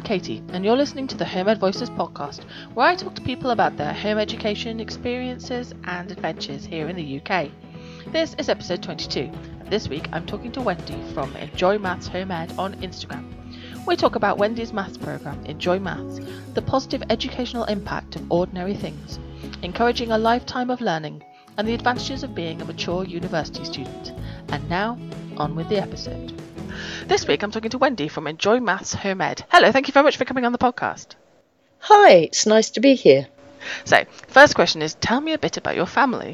Katie, and you're listening to the Home Ed Voices podcast, where I talk to people about their home education experiences and adventures here in the UK. This is episode 22, and this week I'm talking to Wendy from Enjoy Maths Home Ed on Instagram. We talk about Wendy's maths programme, Enjoy Maths, the positive educational impact of ordinary things, encouraging a lifetime of learning, and the advantages of being a mature university student. And now, on with the episode. This week I'm talking to Wendy from Enjoy Maths Home Ed. Hello, thank you very much for coming on the podcast. Hi, it's nice to be here. So, first question is, tell me a bit about your family.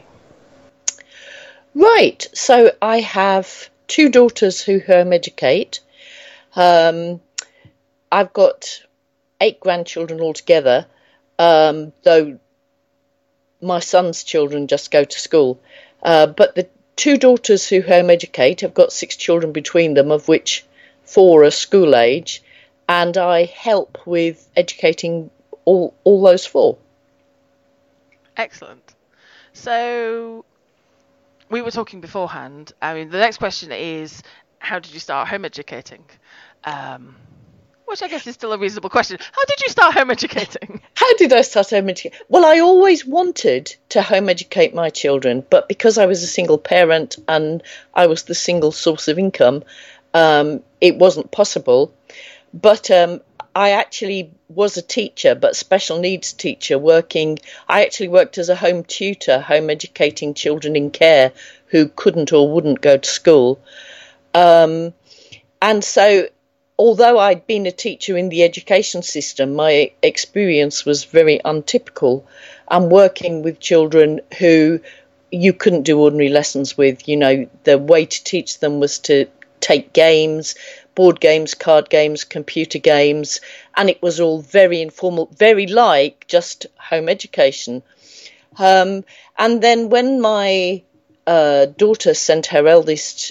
Right, so I have two daughters who home educate. I've got 8 grandchildren altogether, though my son's children just go to school. But the 2 daughters who home educate have got 6 children between them, of which 4 are school age, and I help with educating all those 4. Excellent. So, we were talking beforehand. I mean, the next question is, how did you start home educating? Which I guess is still a reasonable question. How did you start home educating? How did I start home educating? Well, I always wanted to home educate my children, but because I was a single parent and I was the single source of income, it wasn't possible. But I actually was a teacher, but special needs teacher I actually worked as a home tutor, home educating children in care who couldn't or wouldn't go to school. And so, although I'd been a teacher in the education system, my experience was very untypical. I'm working with children who you couldn't do ordinary lessons with. You know, the way to teach them was to take games, board games, card games, computer games, and it was all very informal, very like just home education. And then when my daughter sent her eldest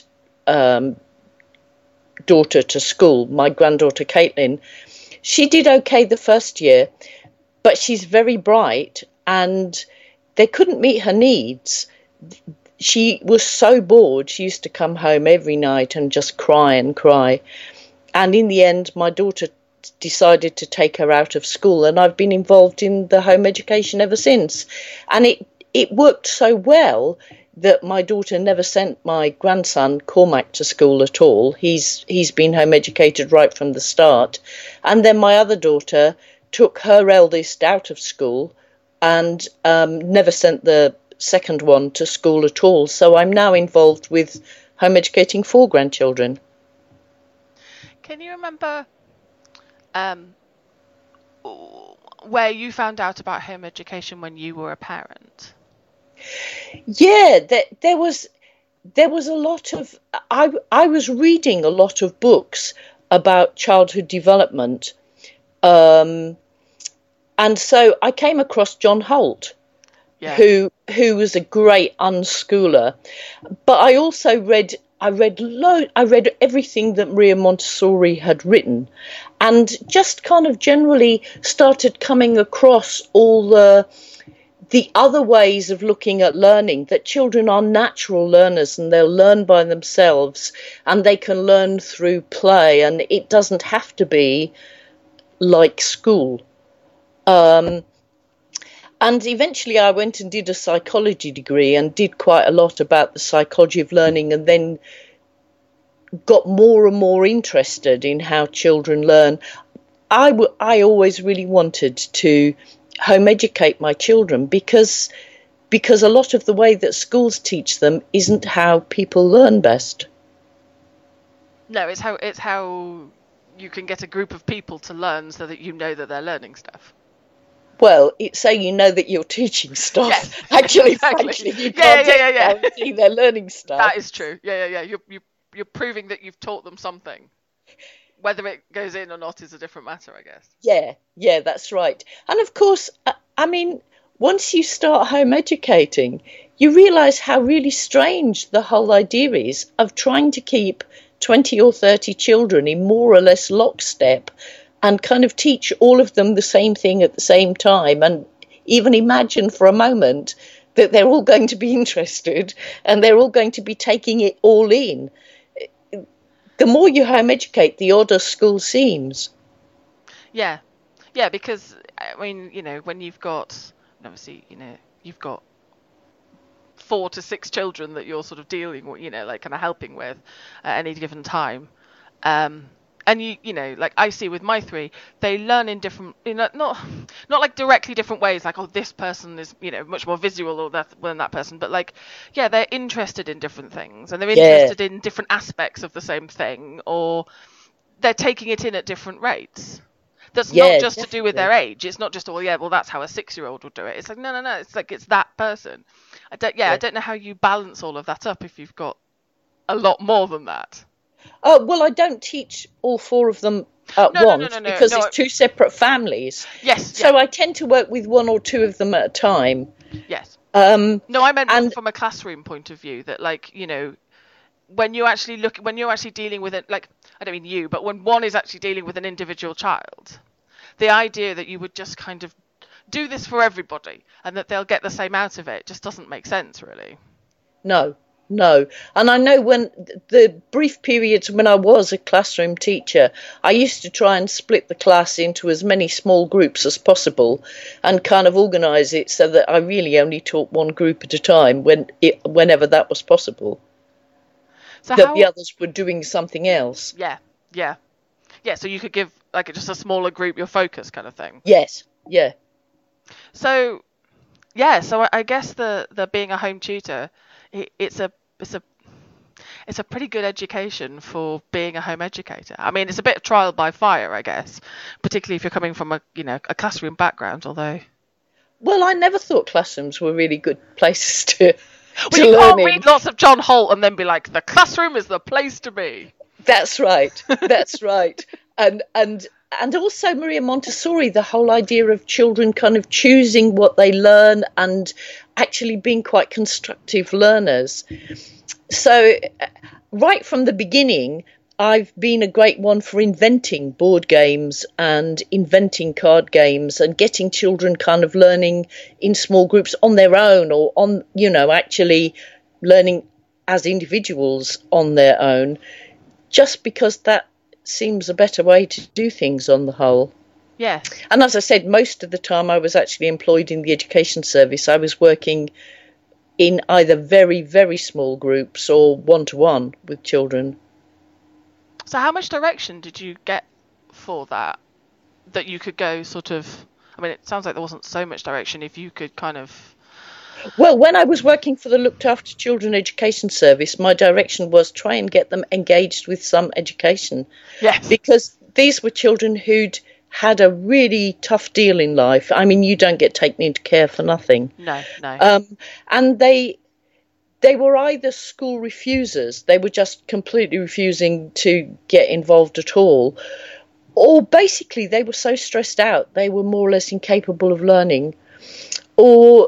daughter to school, my granddaughter Caitlin, she did okay the first year, but she's very bright and they couldn't meet her needs. She was so bored, she used to come home every night and just cry and cry. And in the end, my daughter decided to take her out of school, and I've been involved in the home education ever since. And it worked so well that my daughter never sent my grandson Cormac to school at all. He's been home educated right from the start. And then my other daughter took her eldest out of school and never sent the second one to school at all. So I'm now involved with home educating 4 grandchildren. Can you remember where you found out about home education when you were a parent? Yeah, there was a lot of I was reading a lot of books about childhood development, and so I came across John Holt, who was a great unschooler. But I also read everything that Maria Montessori had written, and just kind of generally started coming across all the other ways of looking at learning, that children are natural learners and they'll learn by themselves and they can learn through play, and it doesn't have to be like school. And eventually I went and did a psychology degree and did quite a lot about the psychology of learning, and then got more and more interested in how children learn. I always really wanted to home educate my children because a lot of the way that schools teach them isn't how people learn best. No, it's how you can get a group of people to learn so that you know that they're learning stuff. Well, it's so you know that you're teaching stuff. Yes, actually, exactly. Frankly, you can't guarantee they're learning stuff. That is true. Yeah. You're proving that you've taught them something. Whether it goes in or not is a different matter, I guess. Yeah, that's right. And of course, I mean, once you start home educating, you realise how really strange the whole idea is of trying to keep 20 or 30 children in more or less lockstep and kind of teach all of them the same thing at the same time, and even imagine for a moment that they're all going to be interested and they're all going to be taking it all in. The more you home educate, the odder school seems. Yeah. Yeah, because, I mean, when you've got, obviously, you've got 4 to 6 children that you're sort of dealing with, like kind of helping with at any given time. And like I see with my 3, they learn in different, not like directly different ways, like, oh, this person is, much more visual or than that person, but like, yeah, they're interested in different things and they're interested in different aspects of the same thing, or they're taking it in at different rates. That's not just to do with their age. It's not just, oh yeah, well that's how a 6-year-old would do it. It's like no. It's like it's that person. I don't know how you balance all of that up if you've got a lot more than that. Oh, well, I don't teach all 4 of them at once because it's 2 separate families. Yes. So I tend to work with 1 or 2 of them at a time. Yes. No, I meant from a classroom point of view, that like, when you're actually dealing with it, like, I don't mean you, but when one is actually dealing with an individual child, the idea that you would just kind of do this for everybody and that they'll get the same out of it just doesn't make sense, really. No. And I know when the brief periods when I was a classroom teacher, I used to try and split the class into as many small groups as possible and kind of organise it so that I really only taught one group at a time whenever that was possible. So the others were doing something else. Yeah. So you could give like just a smaller group your focus, kind of thing. Yes. Yeah. So I guess the being a home tutor, it's a pretty good education for being a home educator. I mean, it's a bit of trial by fire, I guess, particularly if you're coming from a classroom background. Although, well, I never thought classrooms were really good places to. Well, you can't read lots of John Holt and then be like, the classroom is the place to be. That's right. That's right. And also Maria Montessori, the whole idea of children kind of choosing what they learn and actually being quite constructive learners. So right from the beginning, I've been a great one for inventing board games and inventing card games and getting children kind of learning in small groups on their own or on, actually learning as individuals on their own, just because that seems a better way to do things on the whole. Yeah. And as I said, most of the time I was actually employed in the education service. I was working in either very, very small groups or one-to-one with children. So how much direction did you get for that you could go sort of, I mean, it sounds like there wasn't so much direction if you could kind of... Well, when I was working for the Looked After Children Education Service, my direction was try and get them engaged with some education. Yes. Because these were children who'd had a really tough deal in life. I mean, you don't get taken into care for nothing. No. And they were either school refusers, they were just completely refusing to get involved at all, or basically they were so stressed out they were more or less incapable of learning, or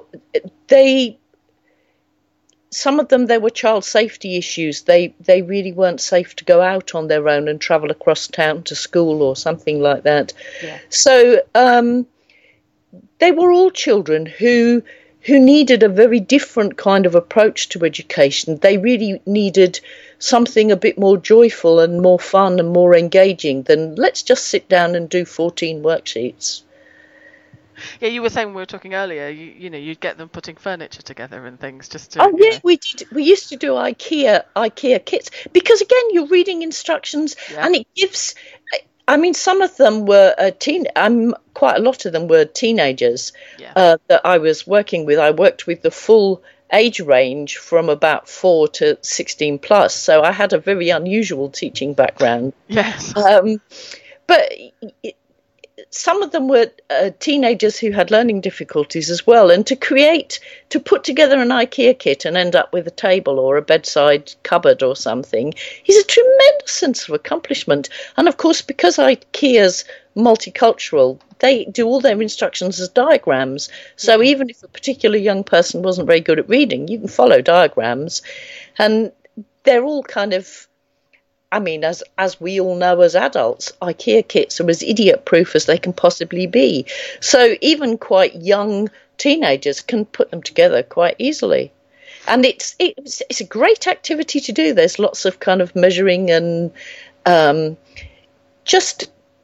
some of them, there were child safety issues. They really weren't safe to go out on their own and travel across town to school or something like that. Yeah. So they were all children who needed a very different kind of approach to education. They really needed something a bit more joyful and more fun and more engaging than let's just sit down and do 14 worksheets. Yeah, you were saying when we were talking earlier, you'd get them putting furniture together and things just to... Oh, yeah, we did. We used to do IKEA kits because, again, you're reading instructions and it gives... I mean, some of them were quite a lot of them were teenagers that I was working with. I worked with the full age range from about 4 to 16 plus, so I had a very unusual teaching background. Yes. But some of them were teenagers who had learning difficulties as well, and to put together an IKEA kit and end up with a table or a bedside cupboard or something is a tremendous sense of accomplishment. And of course, because IKEA's multicultural, they do all their instructions as diagrams. So even if a particular young person wasn't very good at reading, you can follow diagrams, and they're all kind of... I mean, as we all know as adults, IKEA kits are as idiot-proof as they can possibly be. So even quite young teenagers can put them together quite easily. And it's a great activity to do. There's lots of kind of measuring and just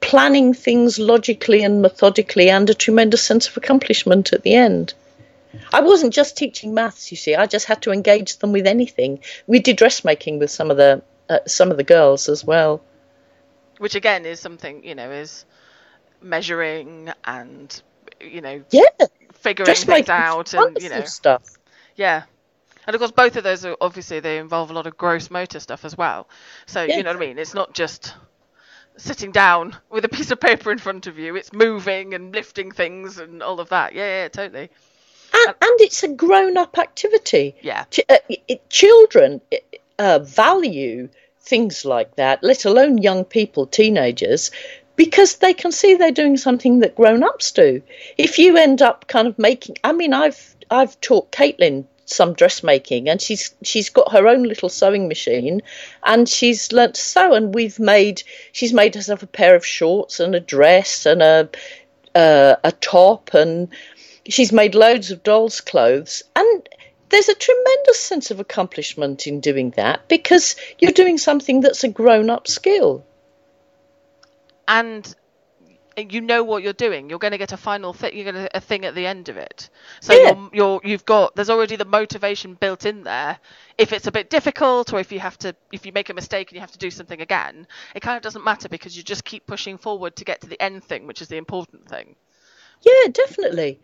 planning things logically and methodically, and a tremendous sense of accomplishment at the end. I wasn't just teaching maths, you see. I just had to engage them with anything. We did dressmaking with some of the girls as well. Which again is something, is measuring and, figuring things out and, stuff. Yeah. And of course, both of those they involve a lot of gross motor stuff as well. So, you know what I mean? It's not just sitting down with a piece of paper in front of you. It's moving and lifting things and all of that. Yeah, totally. And it's a grown-up activity. Yeah. Children value things like that, let alone young people, teenagers, because they can see they're doing something that grown-ups do. If you end up kind of making... I mean, I've taught Caitlin some dressmaking, and she's got her own little sewing machine, and she's learnt to sew, and she's made herself a pair of shorts and a dress and a top, and she's made loads of dolls' clothes, and there's a tremendous sense of accomplishment in doing that because you're doing something that's a grown-up skill. And you know what you're doing. You're going to get a final thing. You're going to a thing at the end of it. So there's already the motivation built in there. If it's a bit difficult, or if you make a mistake and you have to do something again, it kind of doesn't matter because you just keep pushing forward to get to the end thing, which is the important thing. Yeah, definitely.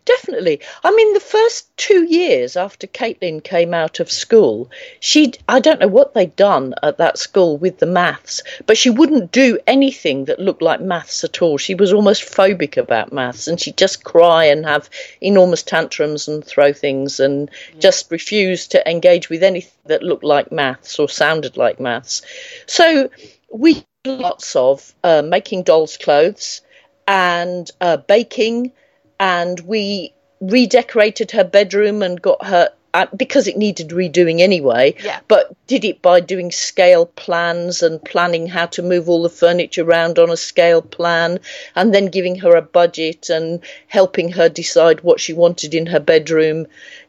I mean, the first 2 years after Caitlin came out of school, I don't know what they'd done at that school with the maths, but she wouldn't do anything that looked like maths at all. She was almost phobic about maths, and she'd just cry and have enormous tantrums and throw things and just refuse to engage with anything that looked like maths or sounded like maths. So we did lots of making dolls' clothes and baking, and we redecorated her bedroom and got her, because it needed redoing anyway, but did it by doing scale plans and planning how to move all the furniture around on a scale plan, and then giving her a budget and helping her decide what she wanted in her bedroom,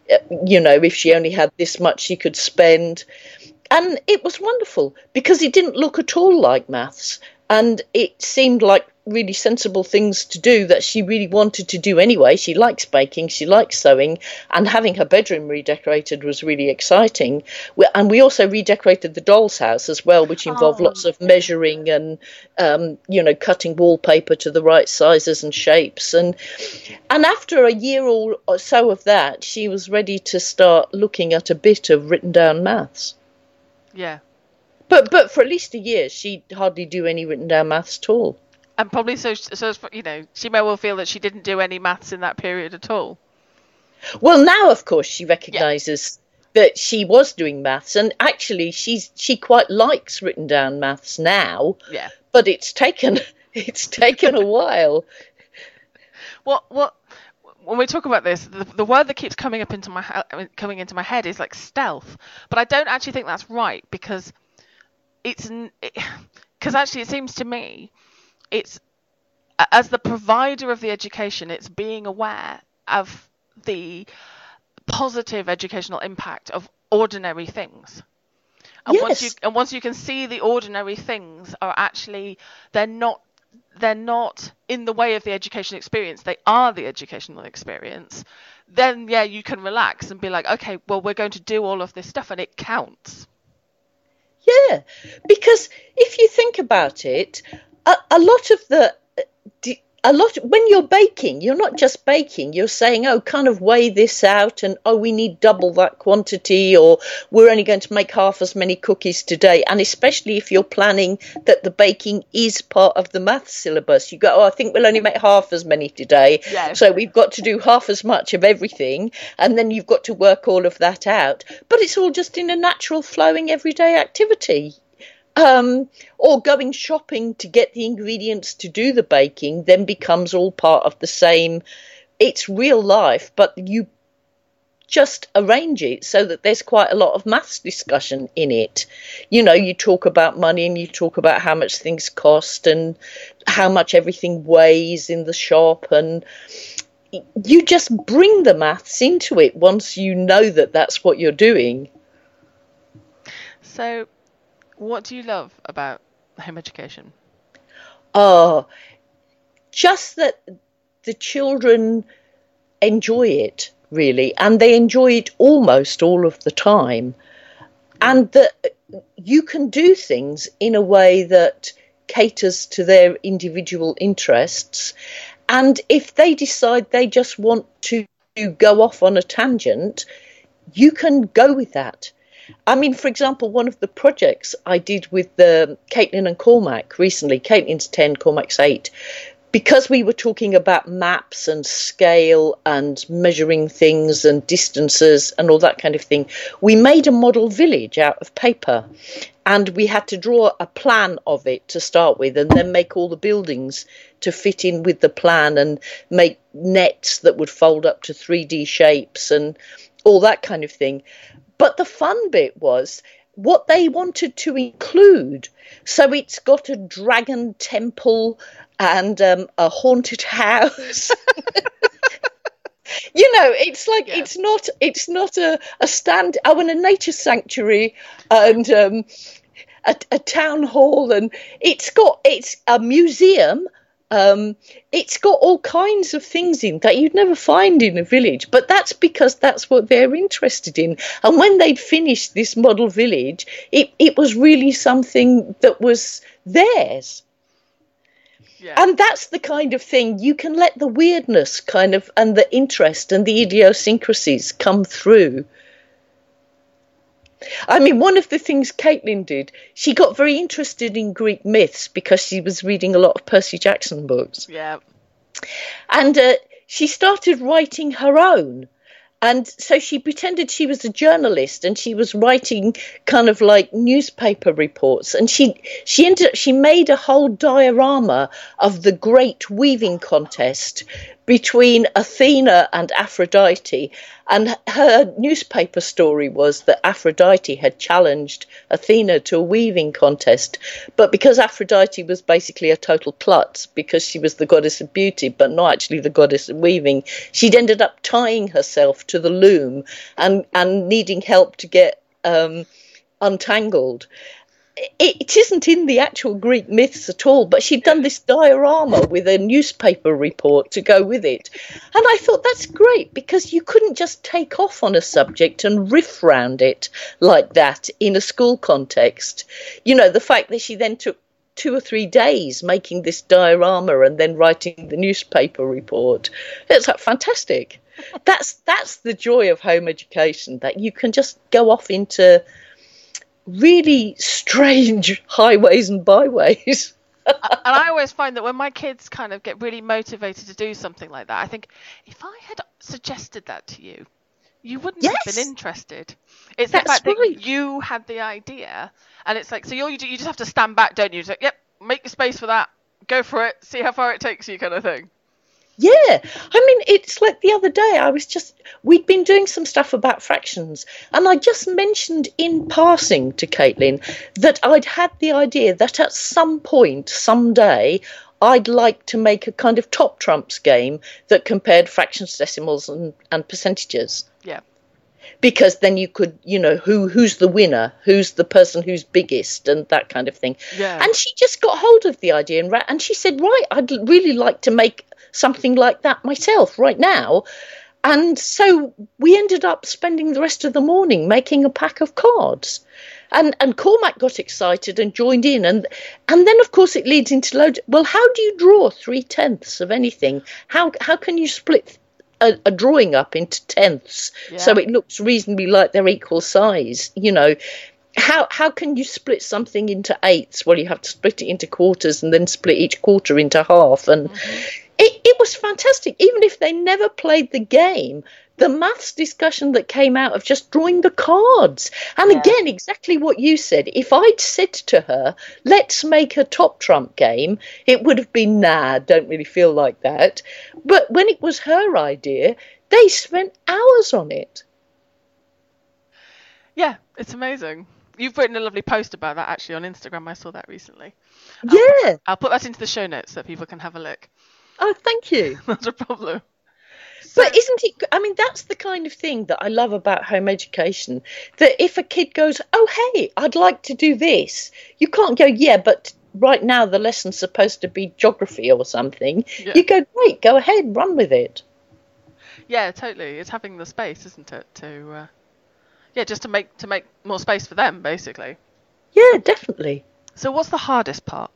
if she only had this much she could spend. And it was wonderful because it didn't look at all like maths, and it seemed like really sensible things to do that she really wanted to do anyway. She likes baking, she likes sewing, and having her bedroom redecorated was really exciting. And we also redecorated the doll's house as well, which involved lots of measuring and cutting wallpaper to the right sizes and shapes. And after a year or so of that, she was ready to start looking at a bit of written down maths. Yeah. But for at least a year, she'd hardly do any written down maths at all. And probably so she may well feel that she didn't do any maths in that period at all. Well, now, of course, she recognises that she was doing maths, and actually she quite likes written down maths now. Yeah. But it's taken a while. What when we talk about this, the word that keeps coming into my head is like stealth, but I don't actually think that's right because actually it seems to me it's, as the provider of the education, it's being aware of the positive educational impact of ordinary things. And once you can see the ordinary things are actually, they're not in the way of the education experience, they are the educational experience, then you can relax and be like, okay, well, we're going to do all of this stuff and it counts. Yeah, because if you think about it, when you're baking, you're not just baking, you're saying, kind of weigh this out, and we need double that quantity, or we're only going to make half as many cookies today. And especially if you're planning that the baking is part of the maths syllabus, you go, I think we'll only make half as many today. Yes. So we've got to do half as much of everything, and then you've got to work all of that out. But it's all just in a natural flowing everyday activity. Or going shopping to get the ingredients to do the baking then becomes all part of the same. It's real life, but you just arrange it so that there's quite a lot of maths discussion in it. You talk about money and you talk about how much things cost and how much everything weighs in the shop, and you just bring the maths into it once you know that that's what you're doing. So what do you love about home education? Oh, just that the children enjoy it, really, and they enjoy it almost all of the time. And that you can do things in a way that caters to their individual interests. And if they decide they just want to go off on a tangent, you can go with that. I mean, for example, one of the projects I did with Caitlin and Cormac recently, Caitlin's 10, Cormac's 8, because we were talking about maps and scale and measuring things and distances and all that kind of thing, we made a model village out of paper. And we had to draw a plan of it to start with, and then make all the buildings to fit in with the plan, and make nets that would fold up to 3D shapes and all that kind of thing. But the fun bit was what they wanted to include. So it's got a dragon temple and a haunted house. You know, it's like, yeah. It's not a stand. Oh, and a nature sanctuary and a town hall, and it's a museum. It's got all kinds of things in that you'd never find in a village, but that's because that's what they're interested in. And when they'd finished this model village, it was really something that was theirs. Yeah. And that's the kind of thing you can let the weirdness kind of, and the interest and the idiosyncrasies come through. I mean, one of the things Caitlin did, she got very interested in Greek myths because she was reading a lot of Percy Jackson books. Yeah. And she started writing her own. And so she pretended she was a journalist, and she was writing kind of like newspaper reports. And she made a whole diorama of the great weaving contest between Athena and Aphrodite. And her newspaper story was that Aphrodite had challenged Athena to a weaving contest. But because Aphrodite was basically a total klutz, because she was the goddess of beauty, but not actually the goddess of weaving, she'd ended up tying herself to the loom and needing help to get untangled. It isn't in the actual Greek myths at all, but she'd done this diorama with a newspaper report to go with it. And I thought that's great, because you couldn't just take off on a subject and riff round it like that in a school context. You know, the fact that she then took 2 or 3 days making this diorama and then writing the newspaper report. It's like fantastic. That's the joy of home education, that you can just go off into really strange highways and byways. And I always find that when my kids kind of get really motivated to do something like that, I think, if I had suggested that to you, you wouldn't have been interested. It's the fact that you had the idea, and it's like, so you just have to stand back, don't you? It's like, yep, make the space for that, go for it, see how far it takes you, kind of thing. Yeah, I mean, it's like the other day we'd been doing some stuff about fractions, and I just mentioned in passing to Caitlin that I'd had the idea that at some point, someday, I'd like to make a kind of top trumps game that compared fractions, decimals and percentages. Yeah. Because then you could, you know, who's the winner, who's the person who's biggest, and that kind of thing. Yeah. And she just got hold of the idea, and she said, right, I'd really like to make something like that myself right now. And so we ended up spending the rest of the morning making a pack of cards. And Cormac got excited and joined in. And then, of course, it leads into well, how do you draw 3/10 of anything? How can you split a drawing up into tenths so it looks reasonably like they're equal size? You know, how can you split something into eighths? Well, you have to split it into quarters and then split each quarter into half. And it was fantastic. Even if they never played the game, the maths discussion that came out of just drawing the cards. And again, exactly what you said. If I'd said to her, let's make a top trump game, it would have been, nah, don't really feel like that. But when it was her idea, they spent hours on it. Yeah, it's amazing. You've written a lovely post about that, actually, on Instagram. I saw that recently. I'll put that into the show notes so people can have a look. Oh, thank you. Not a problem. But isn't it, I mean, that's the kind of thing that I love about home education, that if a kid goes, oh, hey, I'd like to do this, you can't go, yeah, but right now the lesson's supposed to be geography or something, Yeah. you go, great, go ahead, run with it. Yeah, totally. It's having the space, isn't it? To just to make more space for them, basically. Yeah, definitely. So, what's the hardest part?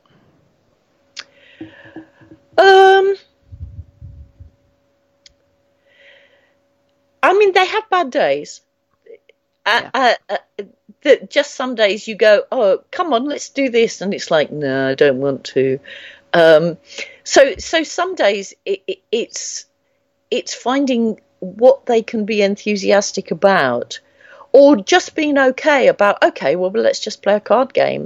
I mean, they have bad days. Just some days you go, oh, come on, let's do this, and it's like, no, I don't want to. So some days it's finding what they can be enthusiastic about, or just being okay about, okay, well, let's just play a card game.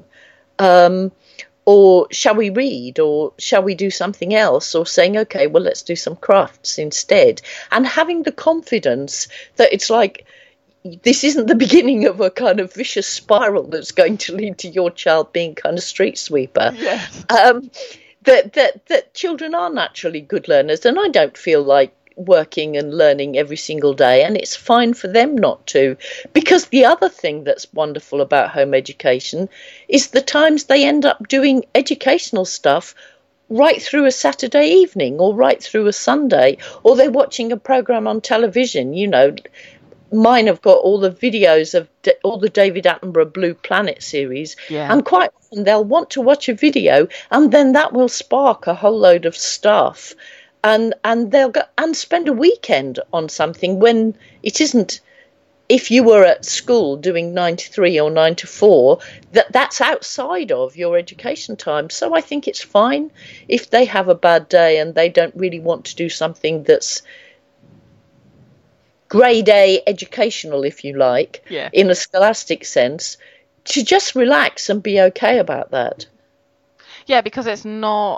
Or shall we read, or shall we do something else, or saying, okay, well, let's do some crafts instead, and having the confidence that it's like, this isn't the beginning of a kind of vicious spiral that's going to lead to your child being kind of street sweeper. Yes. That children are naturally good learners, and I don't feel like working and learning every single day, and it's fine for them not to, because the other thing that's wonderful about home education is the times they end up doing educational stuff right through a Saturday evening or right through a Sunday, or they're watching a program on television. Mine have got all the videos of all the David Attenborough Blue Planet series, and quite often they'll want to watch a video, and then that will spark a whole load of stuff. And they'll go and spend a weekend on something when it isn't. If you were at school doing 9 to 3 or 9 to 4, that's outside of your education time. So I think it's fine if they have a bad day and they don't really want to do something that's grade A educational, if you like, in a scholastic sense, to just relax and be okay about that. Yeah, because it's not.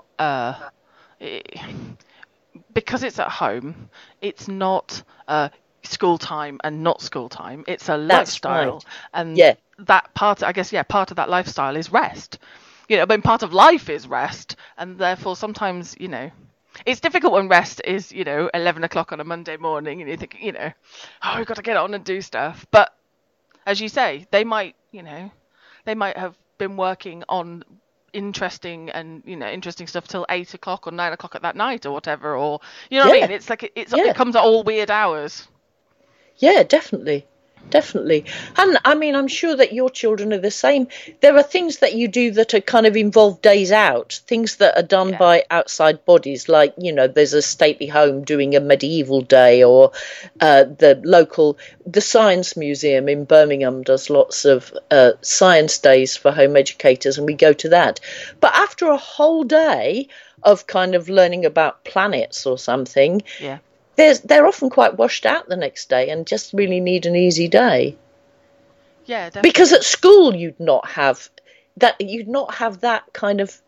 Because it's at home, it's not school time and not school time. It's a lifestyle, right. And that part, I guess, part of that lifestyle is rest. Part of life is rest, and therefore sometimes, it's difficult when rest is, 11 o'clock on a Monday morning, and you think, oh, we've got to get on and do stuff. But as you say, they might have been working on interesting stuff till 8 o'clock or 9 o'clock at that night or whatever, or what I mean. It's like it comes at all weird hours. Yeah, definitely. And I mean, I'm sure that your children are the same. There are things that you do that are kind of involve days out, things that are done by outside bodies, like, there's a stately home doing a medieval day, or the Science Museum in Birmingham does lots of science days for home educators, and we go to that. But after a whole day of kind of learning about planets or something, they're often quite washed out the next day and just really need an easy day. Yeah, definitely. Because at school you'd not have that kind of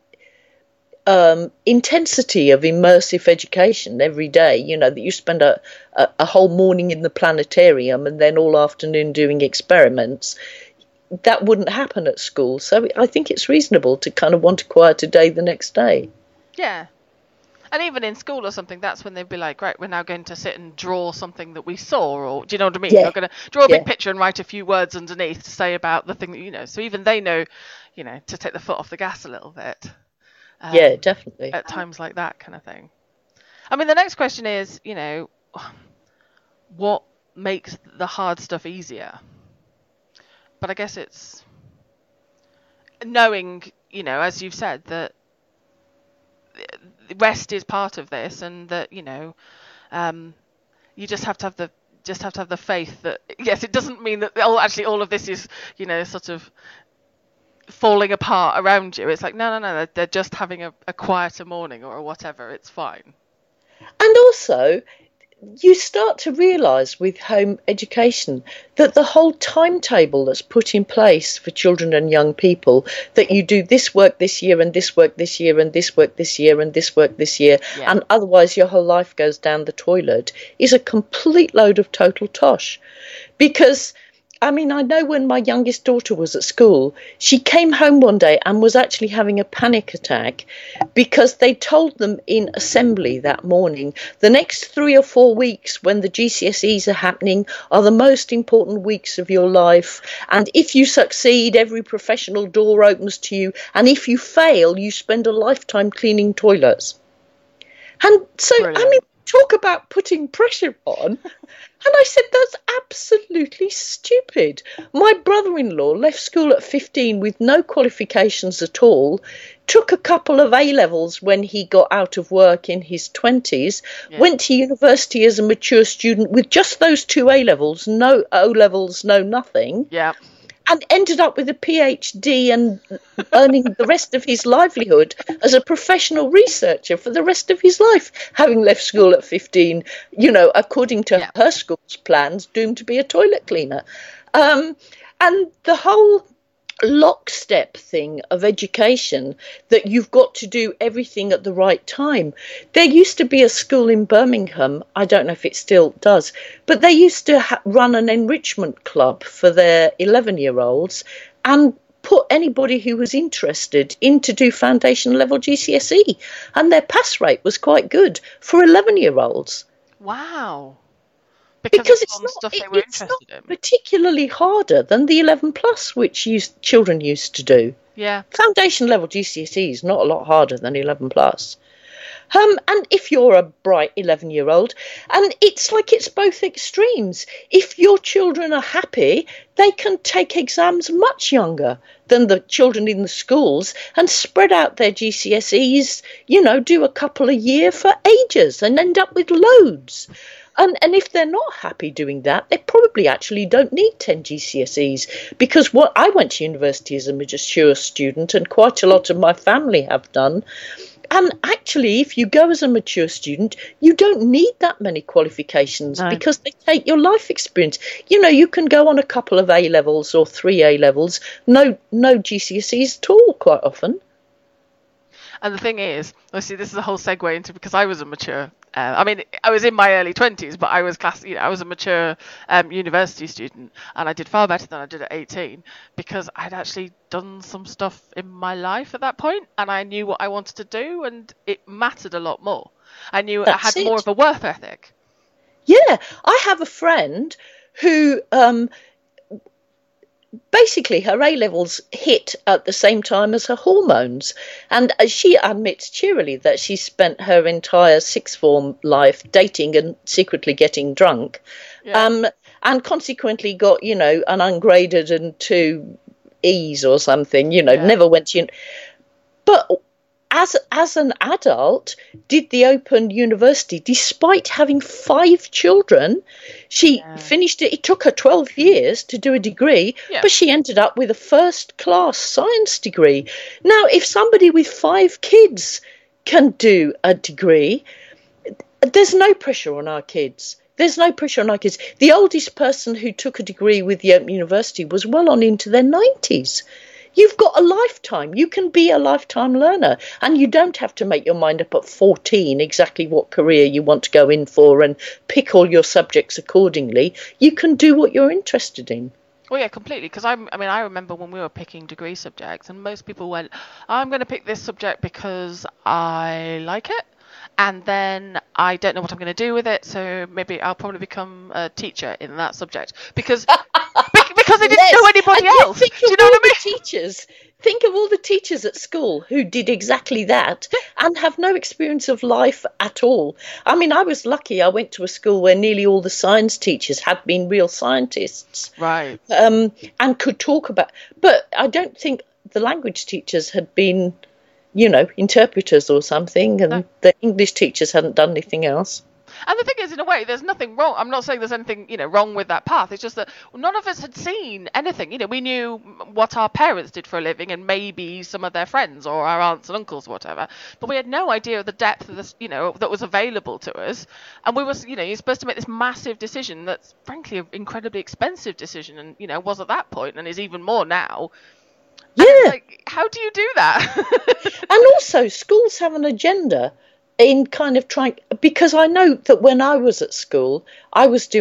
intensity of immersive education every day, that you spend a whole morning in the planetarium and then all afternoon doing experiments. That wouldn't happen at school. So I think it's reasonable to kind of want a quieter day the next day. Yeah. And even in school or something, that's when they'd be like, right, we're now going to sit and draw something that we saw, or do you know what I mean? We're going to draw a big picture and write a few words underneath to say about the thing that So even they know, to take the foot off the gas a little bit. Definitely. At times like that kind of thing. I mean, the next question is, what makes the hard stuff easier? But I guess it's knowing, as you've said, that rest is part of this, and that you just have to have the faith that it doesn't mean that all of this is sort of falling apart around you. It's like no, they're just having a quieter morning or whatever. It's fine. And also, you start to realise with home education that the whole timetable that's put in place for children and young people, that you do this work this year and this work this year and this work this year and this work this year, and otherwise your whole life goes down the toilet, is a complete load of total tosh. Because I mean, I know when my youngest daughter was at school, she came home one day and was actually having a panic attack because they told them in assembly that morning, the next 3 or 4 weeks when the GCSEs are happening are the most important weeks of your life. And if you succeed, every professional door opens to you. And if you fail, you spend a lifetime cleaning toilets. And so, Brilliant. I mean, talk about putting pressure on. And I said, that's absolutely stupid. My brother-in-law left school at 15 with no qualifications at all, took a couple of A-levels when he got out of work in his 20s, went to university as a mature student with just those 2 A-levels, no O-levels, no nothing. Yeah. And ended up with a PhD and earning the rest of his livelihood as a professional researcher for the rest of his life, having left school at 15, according to her school's plans, doomed to be a toilet cleaner. And the whole lockstep thing of education, that you've got to do everything at the right time. There used to be a school in Birmingham, I don't know if it still does, but they used to run an enrichment club for their 11-year-olds and put anybody who was interested in to do foundation level GCSE, and their pass rate was quite good for 11-year-olds. Wow. Because it's not particularly harder than the 11 plus, which children used to do. Yeah. Foundation level GCSE is not a lot harder than 11 plus. And if you're a bright 11-year-old, and it's like it's both extremes. If your children are happy, they can take exams much younger than the children in the schools and spread out their GCSEs, do a couple a year for ages and end up with loads. And if they're not happy doing that, they probably actually don't need 10 GCSEs, because I went to university as a mature student, and quite a lot of my family have done. And actually, if you go as a mature student, you don't need that many qualifications because they take your life experience. You can go on a couple of A-levels or 3 A-levels, no GCSEs at all quite often. And the thing is, obviously, this is a whole segue into, because I was a mature. I was in my early 20s, but I was I was a mature university student, and I did far better than I did at 18 because I'd actually done some stuff in my life at that point, and I knew what I wanted to do, and it mattered a lot more. I knew I had more of a work ethic. Yeah, I have a friend who basically her A-levels hit at the same time as her hormones, and she admits cheerily that she spent her entire sixth form life dating and secretly getting drunk, and consequently got an ungraded and 2 E's or something, never went to but as an adult did the Open University despite having 5 children. She finished it. It took her 12 years to do a degree, but she ended up with a first-class science degree. Now, if somebody with 5 kids can do a degree, there's no pressure on our kids. There's no pressure on our kids. The oldest person who took a degree with the Open University was well on into their 90s. You've got a lifetime. You can be a lifetime learner, and you don't have to make your mind up at 14 exactly what career you want to go in for and pick all your subjects accordingly. You can do what you're interested in. Well, yeah, completely. Because I remember when we were picking degree subjects, and most people went, "I'm going to pick this subject because I like it, and then I don't know what I'm going to do with it, so maybe I'll probably become a teacher in that subject because they didn't know anybody else." Do you know what I mean? Think of all the teachers at school who did exactly that and have no experience of life at all. I mean, I was lucky. I went to a school where nearly all the science teachers had been real scientists, right? And could talk about. But I don't think the language teachers had been, interpreters or something, and the English teachers hadn't done anything else. And the thing is, in a way, there's nothing wrong. I'm not saying there's anything, wrong with that path. It's just that none of us had seen anything. We knew what our parents did for a living and maybe some of their friends or our aunts and uncles or whatever. But we had no idea of the depth of this, that was available to us. And we was, you're supposed to make this massive decision that's frankly an incredibly expensive decision, and, was at that point and is even more now. Yeah. Like, how do you do that? And also, schools have an agenda in kind of trying, because I know that when I was at school, I was doing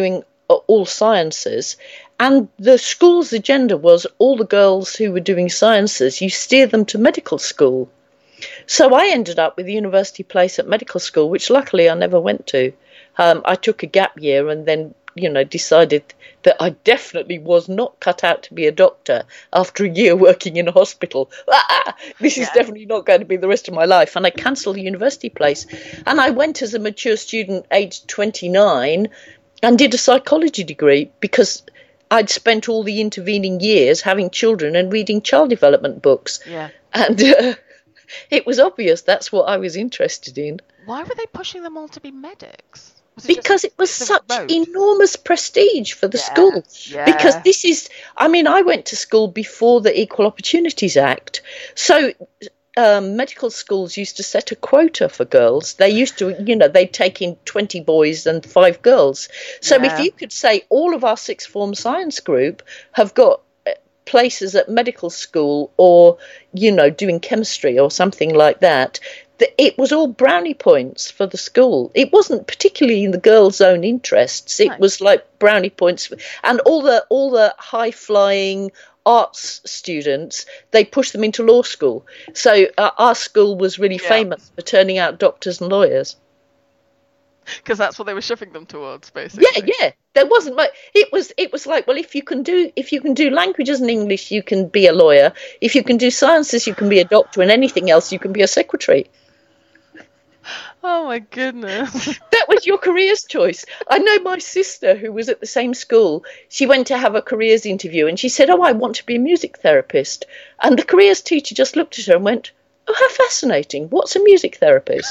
all sciences. And the school's agenda was all the girls who were doing sciences, you steer them to medical school. So I ended up with a university place at medical school, which luckily I never went to. I took a gap year and then, decided that I definitely was not cut out to be a doctor after a year working in a hospital. This is definitely not going to be the rest of my life. And I cancelled the university place. And I went as a mature student, aged 29, and did a psychology degree because I'd spent all the intervening years having children and reading child development books. Yeah. And it was obvious that's what I was interested in. Why were they pushing them all to be medics? Because it was such enormous prestige for the school. Yeah. Because I went to school before the Equal Opportunities Act. So medical schools used to set a quota for girls. They used to, they'd take in 20 boys and 5 girls. So if you could say all of our sixth form science group have got places at medical school or, doing chemistry or something like that, it was all brownie points for the school. It wasn't particularly in the girls' own interests. It was like brownie points. And all the high-flying arts students, they pushed them into law school. So our school was really famous for turning out doctors and lawyers. Because that's what they were shoving them towards, basically. Yeah. There wasn't much. It was like, well, if you can do languages and English, you can be a lawyer. If you can do sciences, you can be a doctor, and anything else, you can be a secretary. Oh my goodness. That was your careers choice. I know my sister, who was at the same school, she went to have a careers interview and she said, I want to be a music therapist. And the careers teacher just looked at her and went, oh, how fascinating. What's a music therapist?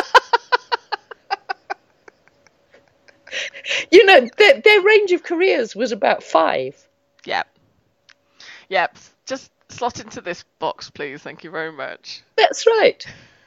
Their range of careers was about 5. Yep. Just slot into this box, please. Thank you very much. That's right.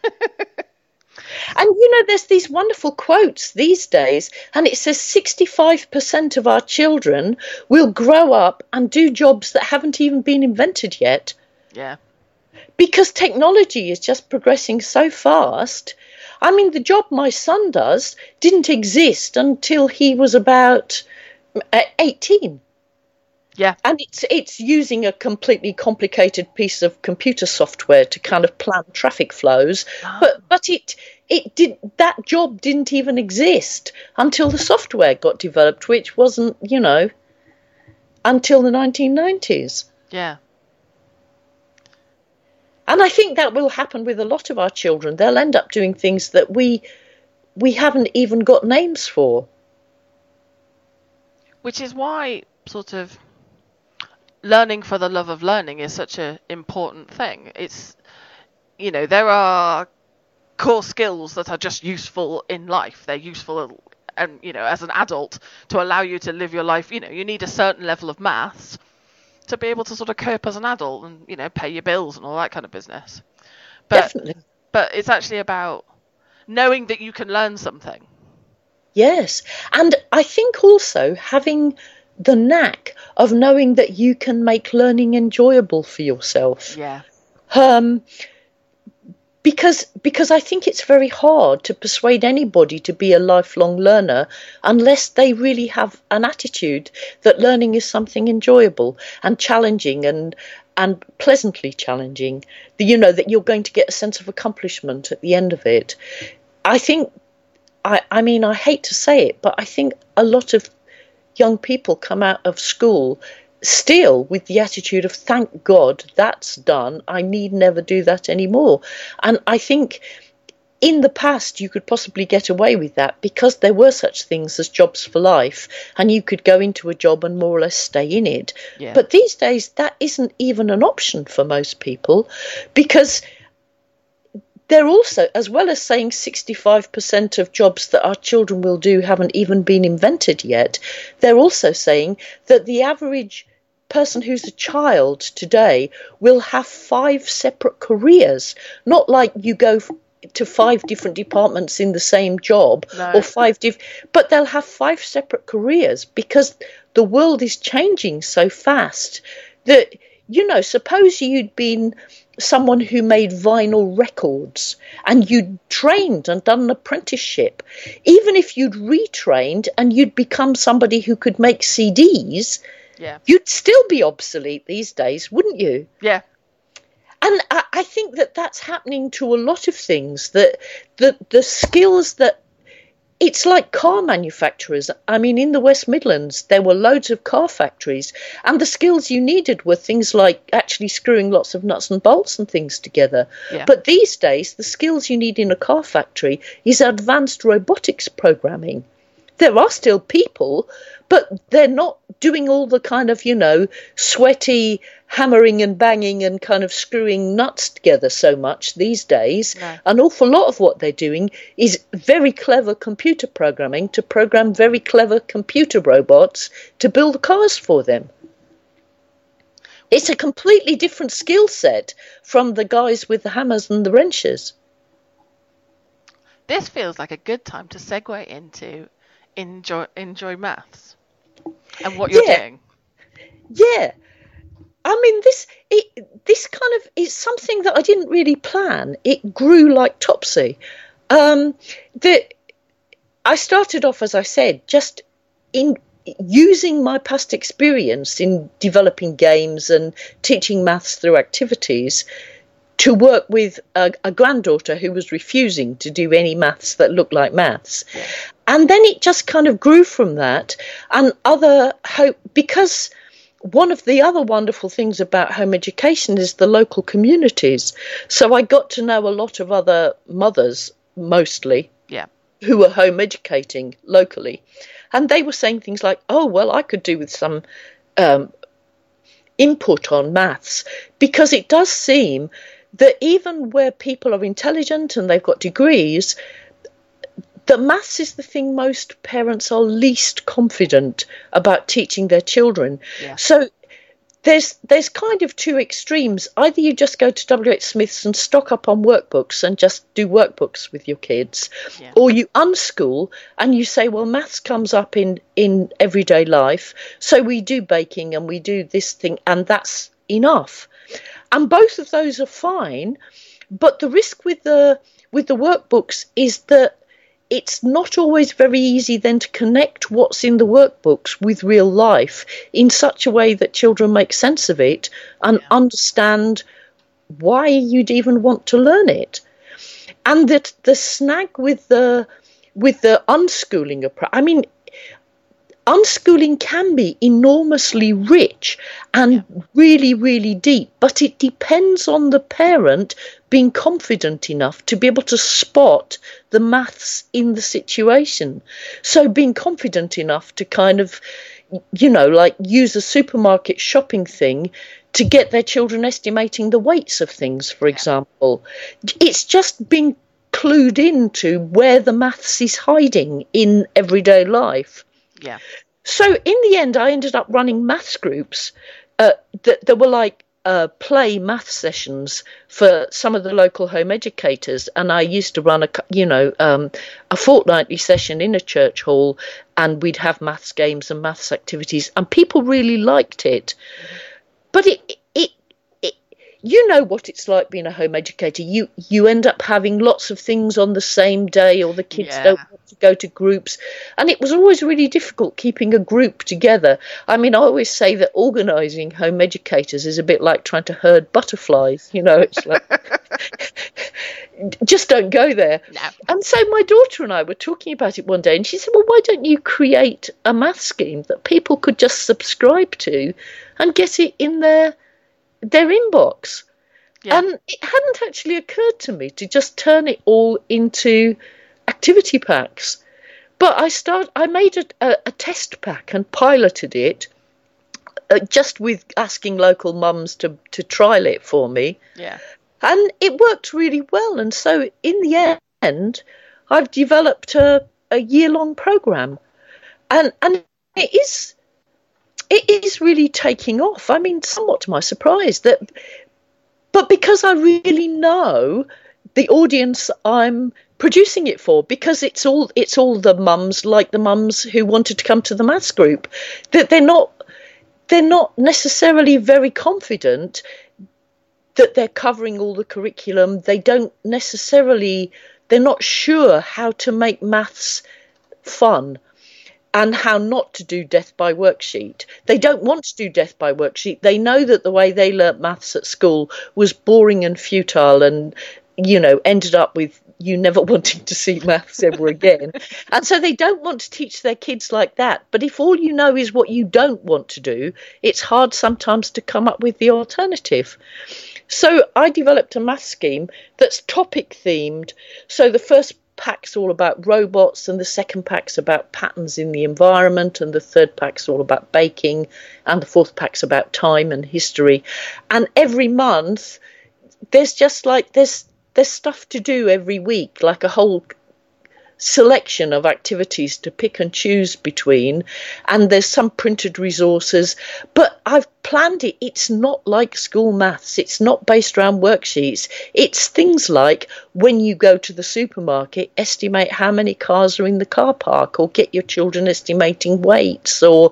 And, there's these wonderful quotes these days, and it says 65% of our children will grow up and do jobs that haven't even been invented yet. Yeah. Because technology is just progressing so fast. I mean, the job my son does didn't exist until he was about 18. Yeah. And it's using a completely complicated piece of computer software to kind of plan traffic flows. Oh. But that job didn't even exist until the software got developed, which wasn't, until the 1990s. Yeah. And I think that will happen with a lot of our children. They'll end up doing things that we haven't even got names for. Which is why sort of learning for the love of learning is such an important thing. It's, there are core skills that are just useful in life. They're useful, and as an adult, to allow you to live your life. You need a certain level of maths to be able to sort of cope as an adult and, pay your bills and all that kind of business. Definitely. But it's actually about knowing that you can learn something. Yes. And I think also having the knack of knowing that you can make learning enjoyable for yourself. Yeah. Because I think it's very hard to persuade anybody to be a lifelong learner unless they really have an attitude that learning is something enjoyable and challenging and pleasantly challenging. That you're going to get a sense of accomplishment at the end of it. I think, I mean, I hate to say it, but I think a lot of young people come out of school still with the attitude of, thank God that's done, I need never do that anymore. And I think in the past you could possibly get away with that because there were such things as jobs for life and you could go into a job and more or less stay in it. Yeah. But these days that isn't even an option for most people, because they're also, as well as saying 65% of jobs that our children will do haven't even been invented yet, they're also saying that the average person who's a child today will have 5 separate careers, not like you go to 5 different departments in the same job. No. Or 5 but they'll have 5 separate careers because the world is changing so fast that, suppose you'd been someone who made vinyl records and you'd trained and done an apprenticeship, even if you'd retrained and you'd become somebody who could make CDs, you'd still be obsolete these days, wouldn't you? Yeah. And I think that that's happening to a lot of things, that the skills that, it's like car manufacturers. I mean, in the West Midlands, there were loads of car factories, and the skills you needed were things like actually screwing lots of nuts and bolts and things together. Yeah. But these days, the skills you need in a car factory is advanced robotics programming. There are still people, but they're not doing all the kind of, sweaty hammering and banging and kind of screwing nuts together so much these days. No. An awful lot of what they're doing is very clever computer programming to program very clever computer robots to build cars for them. It's a completely different skill set from the guys with the hammers and the wrenches. This feels like a good time to segue into enjoy maths and what you're doing. Yeah. I mean, this kind of is something that I didn't really plan. It grew like topsy. I started off, as I said, just in using my past experience in developing games and teaching maths through activities to work with a granddaughter who was refusing to do any maths that looked like maths. Yeah. And then it just kind of grew from that. And because one of the other wonderful things about home education is the local communities. So I got to know a lot of other mothers, mostly, who were home educating locally. And they were saying things like, oh, well, I could do with some input on maths, because it does seem that even where people are intelligent and they've got degrees, that maths is the thing most parents are least confident about teaching their children. Yeah. So there's kind of two extremes. Either you just go to W.H. Smith's and stock up on workbooks and just do workbooks with your kids, or you unschool and you say, well, maths comes up in everyday life, so we do baking and we do this thing, and that's enough. And both of those are fine, but the risk with the workbooks is that it's not always very easy then to connect what's in the workbooks with real life in such a way that children make sense of it and understand why you'd even want to learn it. And that the snag with the unschooling approach, I mean, unschooling can be enormously rich and really, really deep, but it depends on the parent being confident enough to be able to spot the maths in the situation. So being confident enough to kind of, like use a supermarket shopping thing to get their children estimating the weights of things, for example. It's just being clued into where the maths is hiding in everyday life. Yeah. So in the end, I ended up running maths groups that were like play math sessions for some of the local home educators, and I used to run a fortnightly session in a church hall, and we'd have maths games and maths activities, and people really liked it. But it you know what it's like being a home educator. You end up having lots of things on the same day, or the kids don't want to go to groups. And it was always really difficult keeping a group together. I mean, I always say that organising home educators is a bit like trying to herd butterflies. It's like, just don't go there. No. And so my daughter and I were talking about it one day, and she said, well, why don't you create a math scheme that people could just subscribe to and get it in their inbox? And it hadn't actually occurred to me to just turn it all into activity packs. But I made a test pack and piloted it, just with asking local mums to trial it for me. And it worked really well. And so in the end, I've developed a year-long program, and it is really taking off. I mean, somewhat to my surprise, but because I really know the audience I'm producing it for, because it's all the mums, like the mums who wanted to come to the maths group, that they're not necessarily very confident that they're covering all the curriculum. They don't necessarily, they're not sure how to make maths fun and how not to do death by worksheet. They don't want to do death by worksheet. They know that the way they learnt maths at school was boring and futile and, ended up with you never wanting to see maths ever again. And so they don't want to teach their kids like that. But if all you know is what you don't want to do, it's hard sometimes to come up with the alternative. So I developed a math scheme that's topic themed. So the first pack's all about robots, and the second pack's about patterns in the environment, and the third pack's all about baking, and the fourth pack's about time and history. And every month there's just like there's stuff to do every week, like a whole selection of activities to pick and choose between, and there's some printed resources, but I've planned it. It's not like school maths. It's not based around worksheets. It's things like, when you go to the supermarket, estimate how many cars are in the car park, or get your children estimating weights, or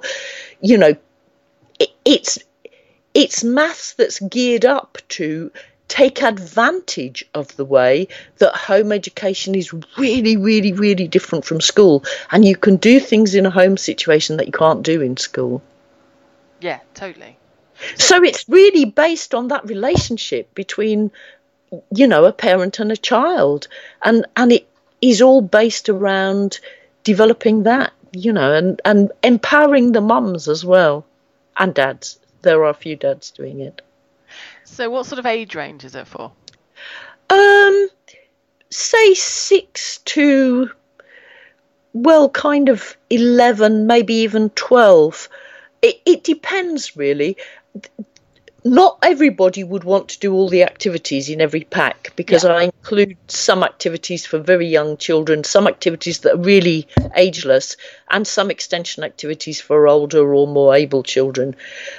it's maths that's geared up to take advantage of the way that home education is really, really, really different from school. And you can do things in a home situation that you can't do in school. Yeah, totally. So it's really based on that relationship between, a parent and a child. And it is all based around developing that, and empowering the mums as well. And dads. There are a few dads doing it. So what sort of age range is it for? Say 6 to, kind of 11, maybe even 12. It depends, really. Not everybody would want to do all the activities in every pack, because I include some activities for very young children, some activities that are really ageless, and some extension activities for older or more able children.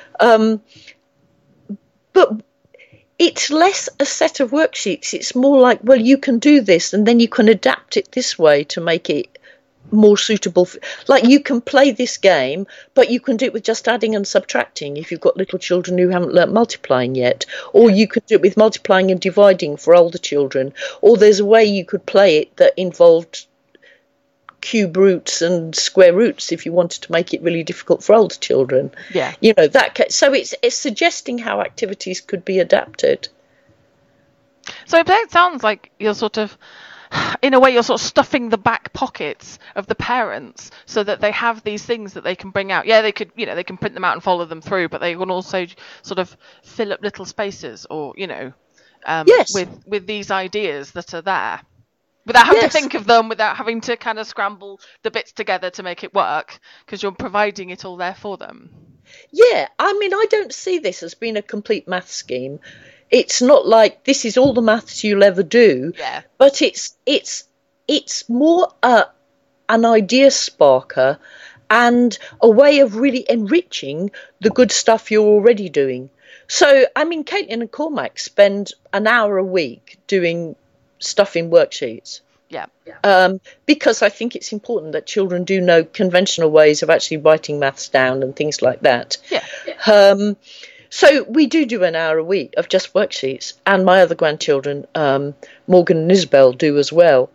But it's less a set of worksheets. It's more like, well, you can do this, and then you can adapt it this way to make it more suitable. Like, you can play this game, but you can do it with just adding and subtracting if you've got little children who haven't learnt multiplying yet. Or you could do it with multiplying and dividing for older children. Or there's a way you could play it that involved cube roots and square roots if you wanted to make it really difficult for older children. Yeah. So it's suggesting how activities could be adapted. So it sounds like you're sort of, in a way, you're sort of stuffing the back pockets of the parents so that they have these things that they can bring out. Yeah, they could, they can print them out and follow them through, but they can also sort of fill up little spaces, or Yes. with these ideas that are there, without having to think of them, without having to kind of scramble the bits together to make it work, because you're providing it all there for them. Yeah, I don't see this as being a complete math scheme. It's not like this is all the maths you'll ever do, but it's more an idea sparker and a way of really enriching the good stuff you're already doing. So, Caitlin and Cormac spend an hour a week doing stuff in worksheets. Yeah. Because I think it's important that children do know conventional ways of actually writing maths down and things like that. Yeah. So we do an hour a week of just worksheets, and my other grandchildren, Morgan and Isabel, do as well.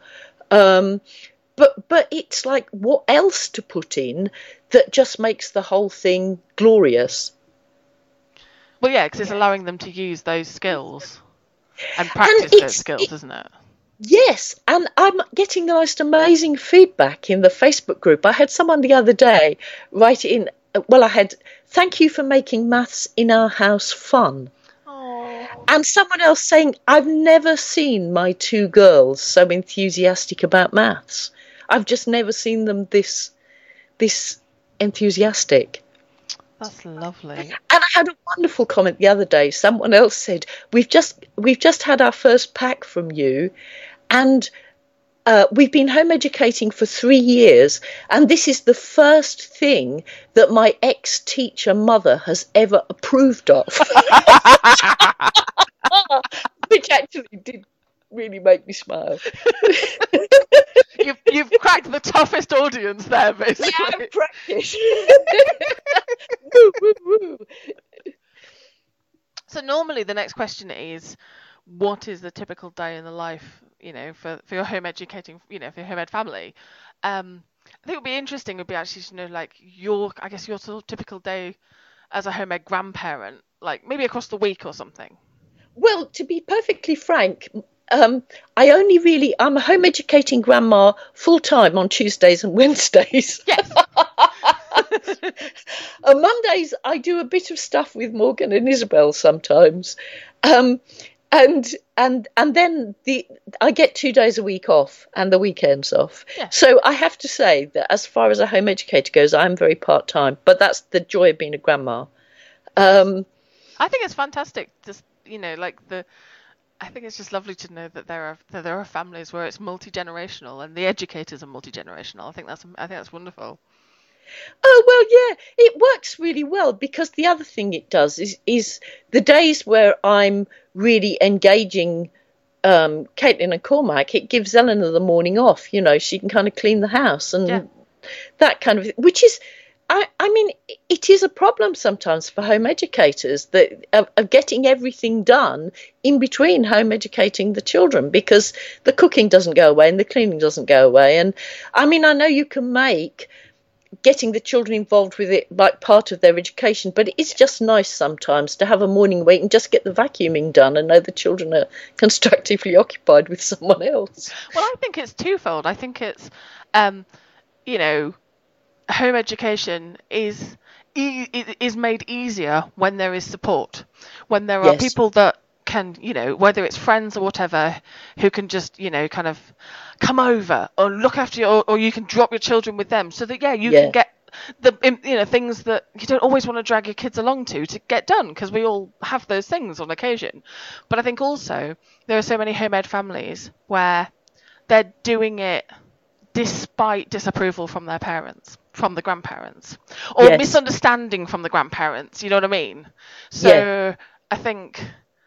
But it's like, what else to put in that just makes the whole thing glorious? Well, yeah, because it's allowing them to use those skills and practice those skills, isn't it? Yes, and I'm getting the most amazing feedback in the Facebook group. I had someone the other day write in, thank you for making maths in our house fun. Aww. And someone else saying, I've never seen my two girls so enthusiastic about maths. I've just never seen them this enthusiastic. That's lovely. And I had a wonderful comment the other day. Someone else said, we've just had our first pack from you, and we've been home educating for 3 years, and this is the first thing that my ex-teacher mother has ever approved of. Which actually did really make me smile. You've cracked the toughest audience there, basically. Yeah, practice. Woo, woo, woo. So normally the next question is, what is the typical day in the life, for your home educating, for your home ed family? I think it would be interesting would be actually to know, like, your sort of typical day as a home ed grandparent, like maybe across the week or something. Well, to be perfectly frank, I'm a home educating grandma full time on Tuesdays and Wednesdays. Yes. On Mondays, I do a bit of stuff with Morgan and Isabel sometimes. And then I get 2 days a week off and the weekends off. Yeah. So I have to say that as far as a home educator goes, I'm very part-time, but that's the joy of being a grandma. I think it's fantastic. Just, I think it's just lovely to know that there are families where it's multi-generational and the educators are multi-generational. I think that's wonderful. Oh, well, yeah, it works really well because the other thing it does is the days where I'm really engaging Caitlin and Cormac, it gives Eleanor the morning off. She can kind of clean the house and that kind of, which is, I mean, it is a problem sometimes for home educators that of getting everything done in between home educating the children, because the cooking doesn't go away and the cleaning doesn't go away. And I mean, I know you can make getting the children involved with it like part of their education, but it's just nice sometimes to have a morning wait and just get the vacuuming done and know the children are constructively occupied with someone else. Well, I think it's twofold. I think it's home education is made easier when there is support, when there are people that can, whether it's friends or whatever, who can just, kind of come over or look after you, or you can drop your children with them so that, you can get the, things that you don't always want to drag your kids along to get done, because we all have those things on occasion. But I think also there are so many home ed families where they're doing it despite disapproval from their parents, from the grandparents, or misunderstanding from the grandparents. You know what I mean? So I think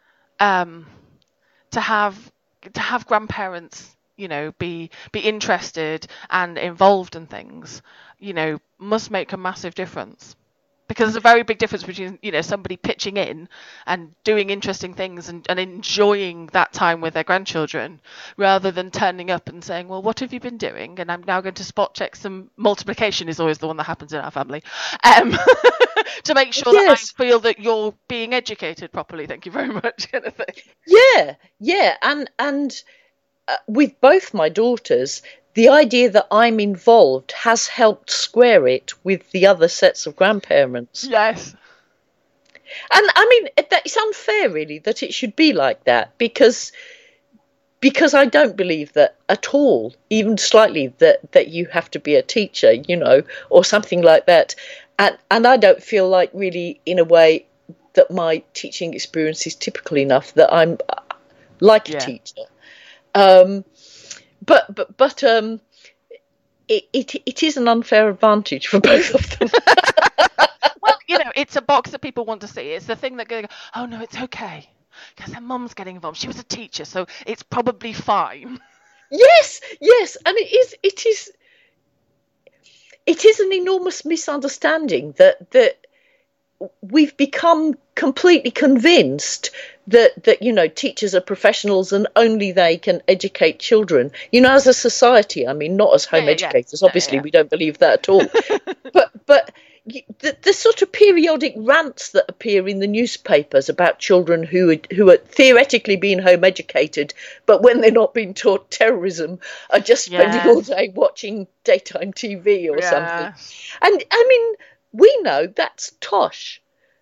to have grandparents, be interested and involved in things, must make a massive difference. Because there's a very big difference between, somebody pitching in and doing interesting things and enjoying that time with their grandchildren, rather than turning up and saying, well, what have you been doing? And I'm now going to spot check some multiplication, is always the one that happens in our family, to make sure that I feel that you're being educated properly. Thank you very much, kind of thing. Yeah. And with both my daughters, the idea that I'm involved has helped square it with the other sets of grandparents. Yes. And I mean, it's unfair, really, that it should be like that, because I don't believe that at all, even slightly, that you have to be a teacher, or something like that. And I don't feel like, really, in a way, that my teaching experience is typical enough that I'm like a teacher. But it is an unfair advantage for both of them. Well, it's a box that people want to see. It's the thing that go, oh no, it's okay, because her mum's getting involved. She was a teacher, so it's probably fine. Yes, and it is an enormous misunderstanding that we've become completely convinced that teachers are professionals and only they can educate children. As a society, I mean, not as home educators. Obviously, we don't believe that at all. but the sort of periodic rants that appear in the newspapers about children who are theoretically being home educated, but when they're not being taught terrorism, are just spending all day watching daytime TV or something. And I mean, we know that's tosh.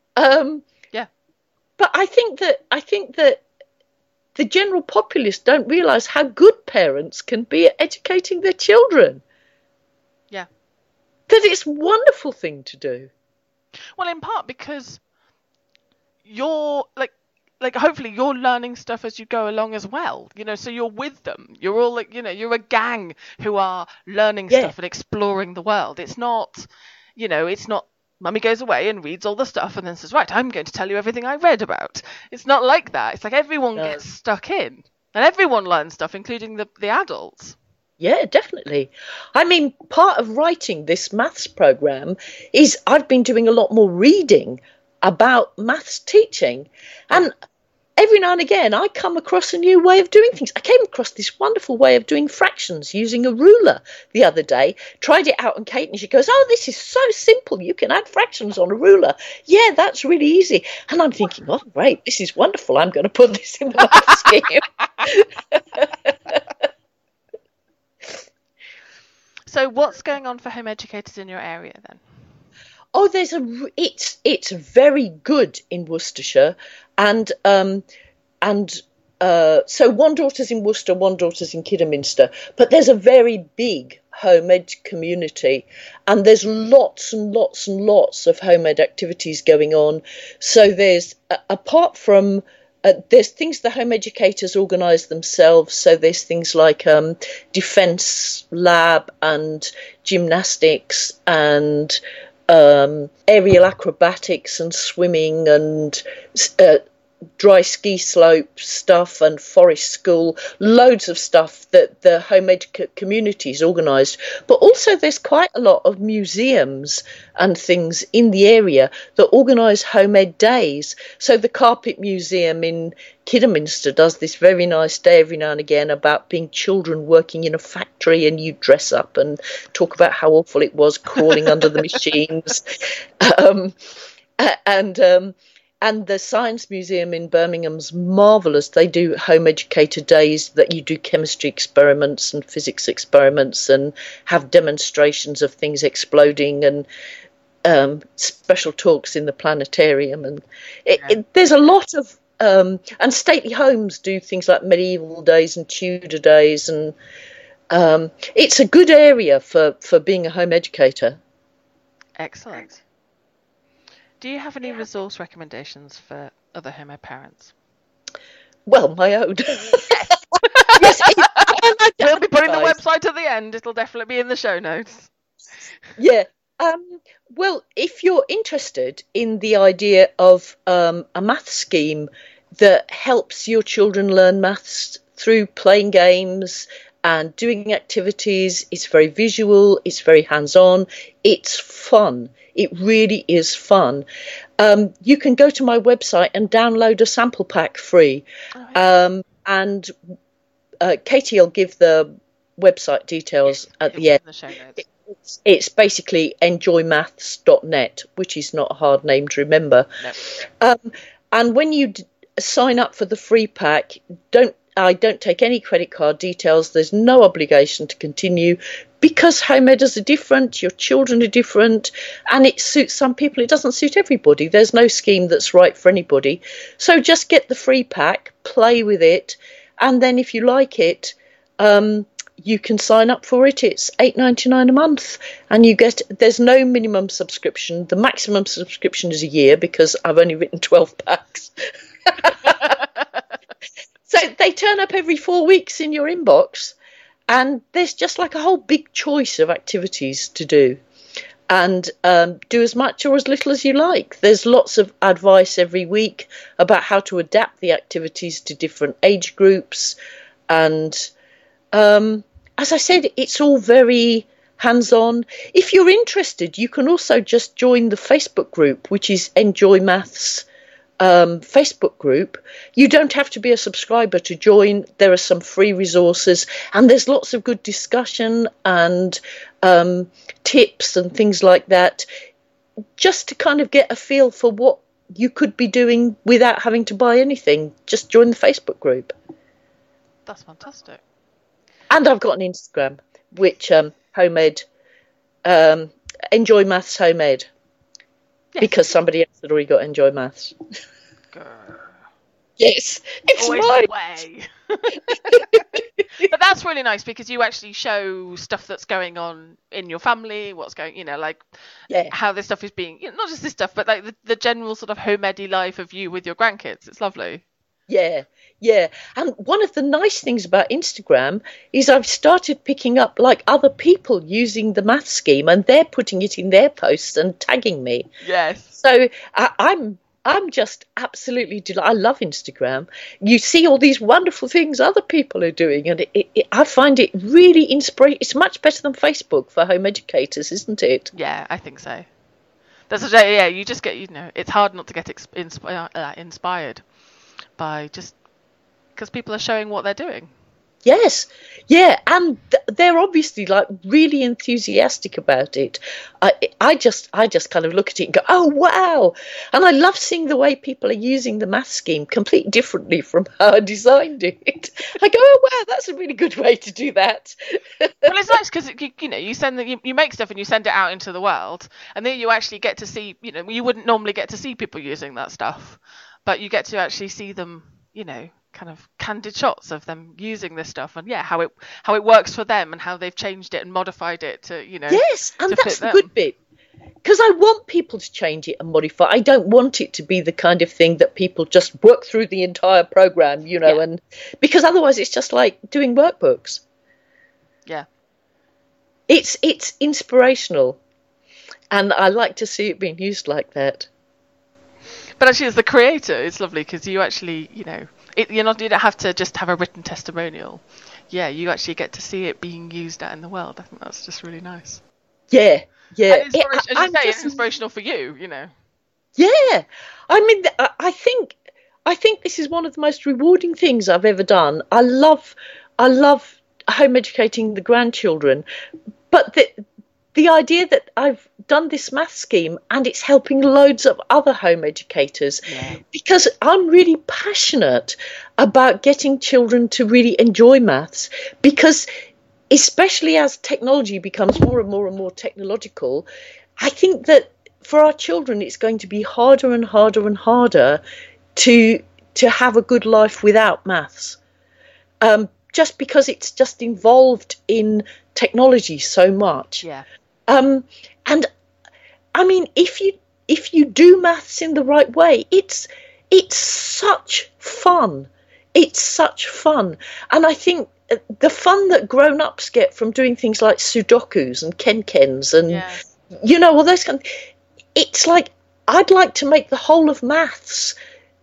But I think that the general populace don't realise how good parents can be at educating their children. Yeah. That it's a wonderful thing to do. Well, in part because you're like hopefully you're learning stuff as you go along as well. So you're with them. You're all you're a gang who are learning stuff and exploring the world. It's not, it's not Mummy goes away and reads all the stuff and then says, right, I'm going to tell you everything I read about. It's not like that. It's like everyone gets stuck in and everyone learns stuff, including the adults. Yeah, definitely. I mean, part of writing this maths program is I've been doing a lot more reading. about maths teaching. And every now and again, I come across a new way of doing things. I came across this wonderful way of doing fractions using a ruler the other day. Tried it out on Kate, and she goes, "Oh, this is so simple. You can add fractions on a ruler. Yeah, that's really easy." And I'm thinking, "Oh, great. This is wonderful. I'm going to put this in my math scheme." So what's going on for home educators in your area then? Oh, it's very good in Worcestershire, and so one daughter's in Worcester, one daughter's in Kidderminster, but there's a very big home ed community, and there's lots and lots and lots of home ed activities going on. So there's apart from there's things the home educators organise themselves. So there's things like defence lab and gymnastics and aerial acrobatics and swimming and dry ski slope stuff and forest school, loads of stuff that the home ed community's organised. But also there's quite a lot of museums and things in the area that organise home ed days. So the Carpet Museum in Kidderminster does this very nice day every now and again about being children working in a factory, and you dress up and talk about how awful it was crawling under the machines. And the Science Museum in Birmingham's marvellous. They do home educator days that you do chemistry experiments and physics experiments and have demonstrations of things exploding and special talks in the planetarium. And there's a lot of... and stately homes do things like medieval days and Tudor days. And it's a good area for being a home educator. Excellent. Do you have any resource recommendations for other home ed parents? Well, my own. Yes, we'll be putting the website at the end. It'll definitely be in the show notes. Yeah. Well, if you're interested in the idea of a math scheme that helps your children learn maths through playing games and doing activities, it's very visual, it's very hands-on, it's fun. It really is fun. You can go to my website and download a sample pack free. And Katie will give the website details at the end. In the show notes. It's basically enjoymaths.net, which is not a hard name to remember. No. And when you sign up for the free pack, I don't take any credit card details. There's no obligation to continue because home eders are different, your children are different, and it suits some people. It doesn't suit everybody. There's no scheme that's right for anybody. So just get the free pack, play with it, and then if you like it, you can sign up for it. It's $8.99 a month, and there's no minimum subscription. The maximum subscription is a year because I've only written 12 packs. So they turn up every 4 weeks in your inbox, and there's just like a whole big choice of activities to do, and do as much or as little as you like. There's lots of advice every week about how to adapt the activities to different age groups. And as I said, it's all very hands-on. If you're interested, you can also just join the Facebook group, which is Enjoy Maths Facebook group. You don't have to be a subscriber to join. There are some free resources, and there's lots of good discussion and tips and things like that, just to kind of get a feel for what you could be doing without having to buy anything. Just join the Facebook group. That's fantastic. And I've got an Instagram, which home ed, Enjoy Maths Home Ed. Yes. Because somebody else had already got Enjoy Maths. Yes, it's always right. The way. But that's really nice because you actually show stuff that's going on in your family, what's going, how this stuff is being, not just this stuff, but like the general sort of home edy life of you with your grandkids. It's lovely. Yeah. And one of the nice things about Instagram is I've started picking up like other people using the math scheme, and they're putting it in their posts and tagging me. Yes. So I'm just absolutely delighted. I love Instagram. You see all these wonderful things other people are doing, and I find it really inspiring. It's much better than Facebook for home educators, isn't it? Yeah, I think so. Yeah, you just get, it's hard not to get inspired by just because people are showing what they're doing. Yes, yeah, and they're obviously like really enthusiastic about it. I just kind of look at it and go, oh wow, and I love seeing the way people are using the math scheme completely differently from how I designed it. I go, oh wow, that's a really good way to do that. Well, it's nice because you send you make stuff and you send it out into the world, and then you actually get to see, you wouldn't normally get to see people using that stuff, but you get to actually see them, kind of candid shots of them using this stuff, and how it works for them and how they've changed it and modified it to yes, and to that's fit the them. good bit, because I want people to change it and modify. I don't want it to be the kind of thing that people just work through the entire program, and because otherwise it's just like doing workbooks. Yeah, it's inspirational, and I like to see it being used like that. but actually, as the creator, it's lovely because you actually, you don't have to just have a written testimonial. Yeah, you actually get to see it being used out in the world. I think that's just really nice. Yeah. And it's inspirational for you, Yeah, I mean, I think this is one of the most rewarding things I've ever done. I love home educating the grandchildren, but the idea that I've done this math scheme and it's helping loads of other home educators, because I'm really passionate about getting children to really enjoy maths, because especially as technology becomes more and more and more technological, I think that for our children it's going to be harder and harder and harder to have a good life without maths, just because it's just involved in technology so much. And I mean, if you do maths in the right way, it's such fun. It's such fun. And I think the fun that grown-ups get from doing things like Sudokus and Kenkens and all those kind of, it's like, I'd like to make the whole of maths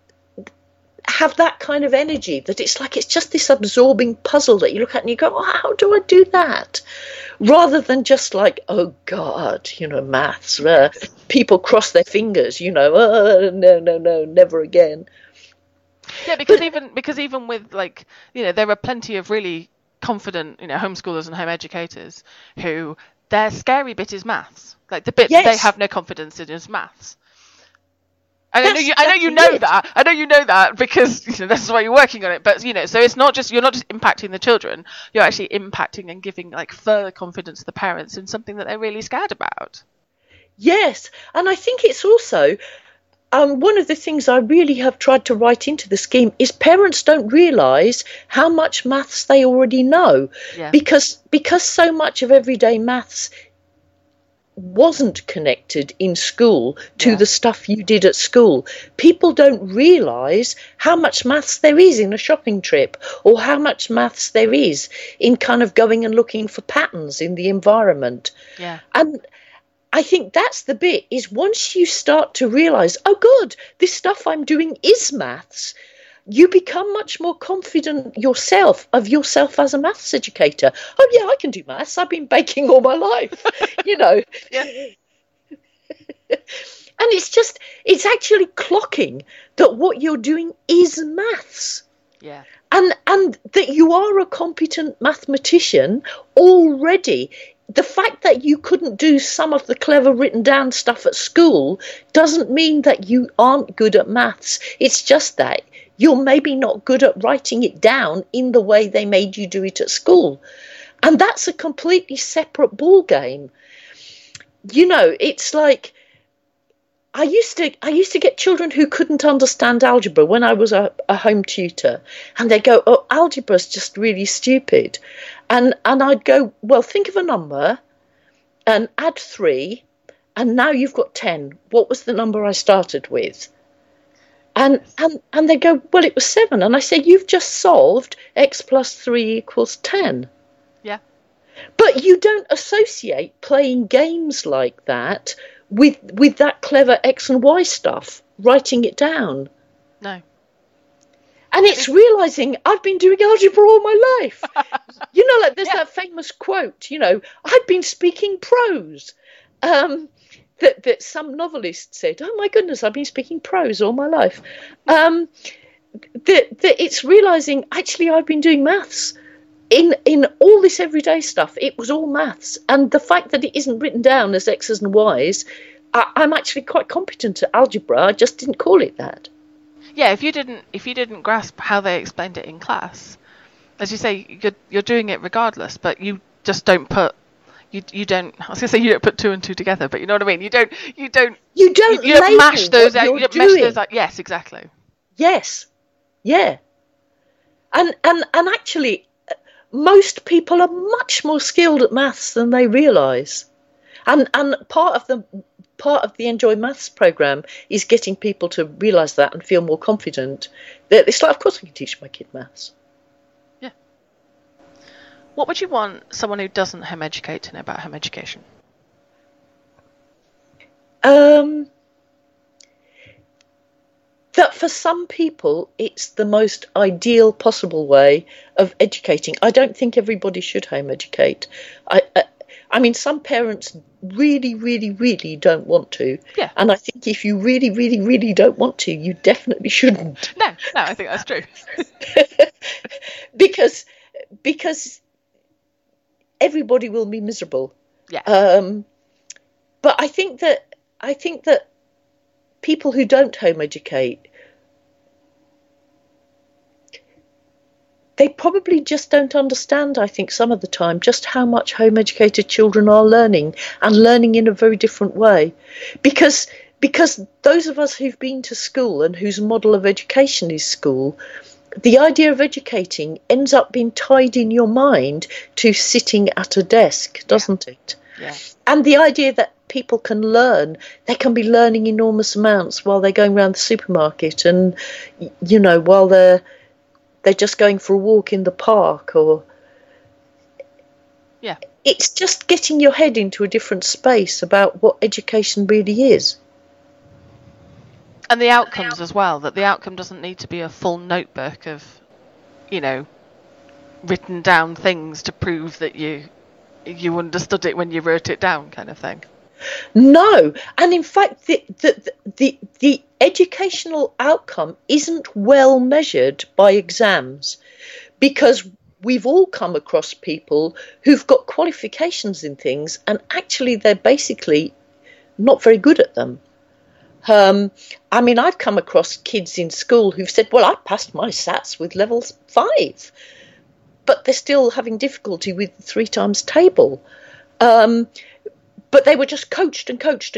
have that kind of energy, that it's like it's just this absorbing puzzle that you look at and you go, oh, how do I do that? Rather than just like, oh God, maths, people cross their fingers, no, never again. Yeah, because even with like, there are plenty of really confident, homeschoolers and home educators who their scary bit is maths. Like the bit that they have no confidence in is maths. I know you know that because that's why you're working on it. But so it's not just, you're not just impacting the children, you're actually impacting and giving like further confidence to the parents in something that they're really scared about. Yes, and I think it's also one of the things I really have tried to write into the scheme is parents don't realise how much maths they already know, because so much of everyday maths wasn't connected in school to the stuff you did at school. People don't realise how much maths there is in a shopping trip, or how much maths there is in kind of going and looking for patterns in the environment. And I think that's the bit, is once you start to realise, oh God, this stuff I'm doing is maths, you become much more confident of yourself as a maths educator. Oh yeah, I can do maths. I've been baking all my life, And it's actually clocking that what you're doing is maths. And that you are a competent mathematician already. The fact that you couldn't do some of the clever written down stuff at school doesn't mean that you aren't good at maths. It's just that you're maybe not good at writing it down in the way they made you do it at school. And that's a completely separate ball game. It's like, I used to get children who couldn't understand algebra when I was a home tutor, and they go, oh, algebra's just really stupid. And I'd go, well, think of a number and add 3, and now you've got 10. What was the number I started with? And they go, well, it was 7. And I said, you've just solved x plus 3 equals 10. But you don't associate playing games like that with that clever X and Y stuff, writing it down. No. And it's realising I've been doing algebra all my life. Like there's that famous quote, I've been speaking prose. that some novelist said, "Oh my goodness, I've been speaking prose all my life." That it's realising, actually, I've been doing maths in all this everyday stuff. It was all maths, and the fact that it isn't written down as X's and Y's, I'm actually quite competent at algebra. I just didn't call it that. Yeah, if you didn't grasp how they explained it in class, as you say, you're doing it regardless, but you just don't put. You don't. I was going to say you don't put two and two together, but you know what I mean. You don't mash those out. You don't mesh those out. Yes, exactly. Yes, yeah, and actually, most people are much more skilled at maths than they realise, and part of the Enjoy Maths programme is getting people to realise that and feel more confident. That it's like, of course, I can teach my kid maths. Yeah. What would you want someone who doesn't home educate to know about home education? That for some people it's the most ideal possible way of educating. I don't think everybody should home educate. I mean, some parents really, really, really don't want to. Yeah. And I think if you really, really, really don't want to, you definitely shouldn't. No, I think that's true. because everybody will be miserable. Yeah. But I think that people who don't home educate, they probably just don't understand, I think, some of the time, just how much home educated children are learning, and learning in a very different way. Because those of us who've been to school and whose model of education is school, the idea of educating ends up being tied in your mind to sitting at a desk, doesn't it? Yeah. And the idea that people can learn, they can be learning enormous amounts while they're going around the supermarket, and while they're just going for a walk in the park, or it's just getting your head into a different space about what education really is. And the outcomes as well, that the outcome doesn't need to be a full notebook of, written down things to prove that you understood it when you wrote it down, kind of thing. No, and in fact, the educational outcome isn't well measured by exams, because we've all come across people who've got qualifications in things, and actually they're basically not very good at them. I mean, I've come across kids in school who've said, well, I passed my SATs with level 5, but they're still having difficulty with the 3 times table. But they were just coached and crammed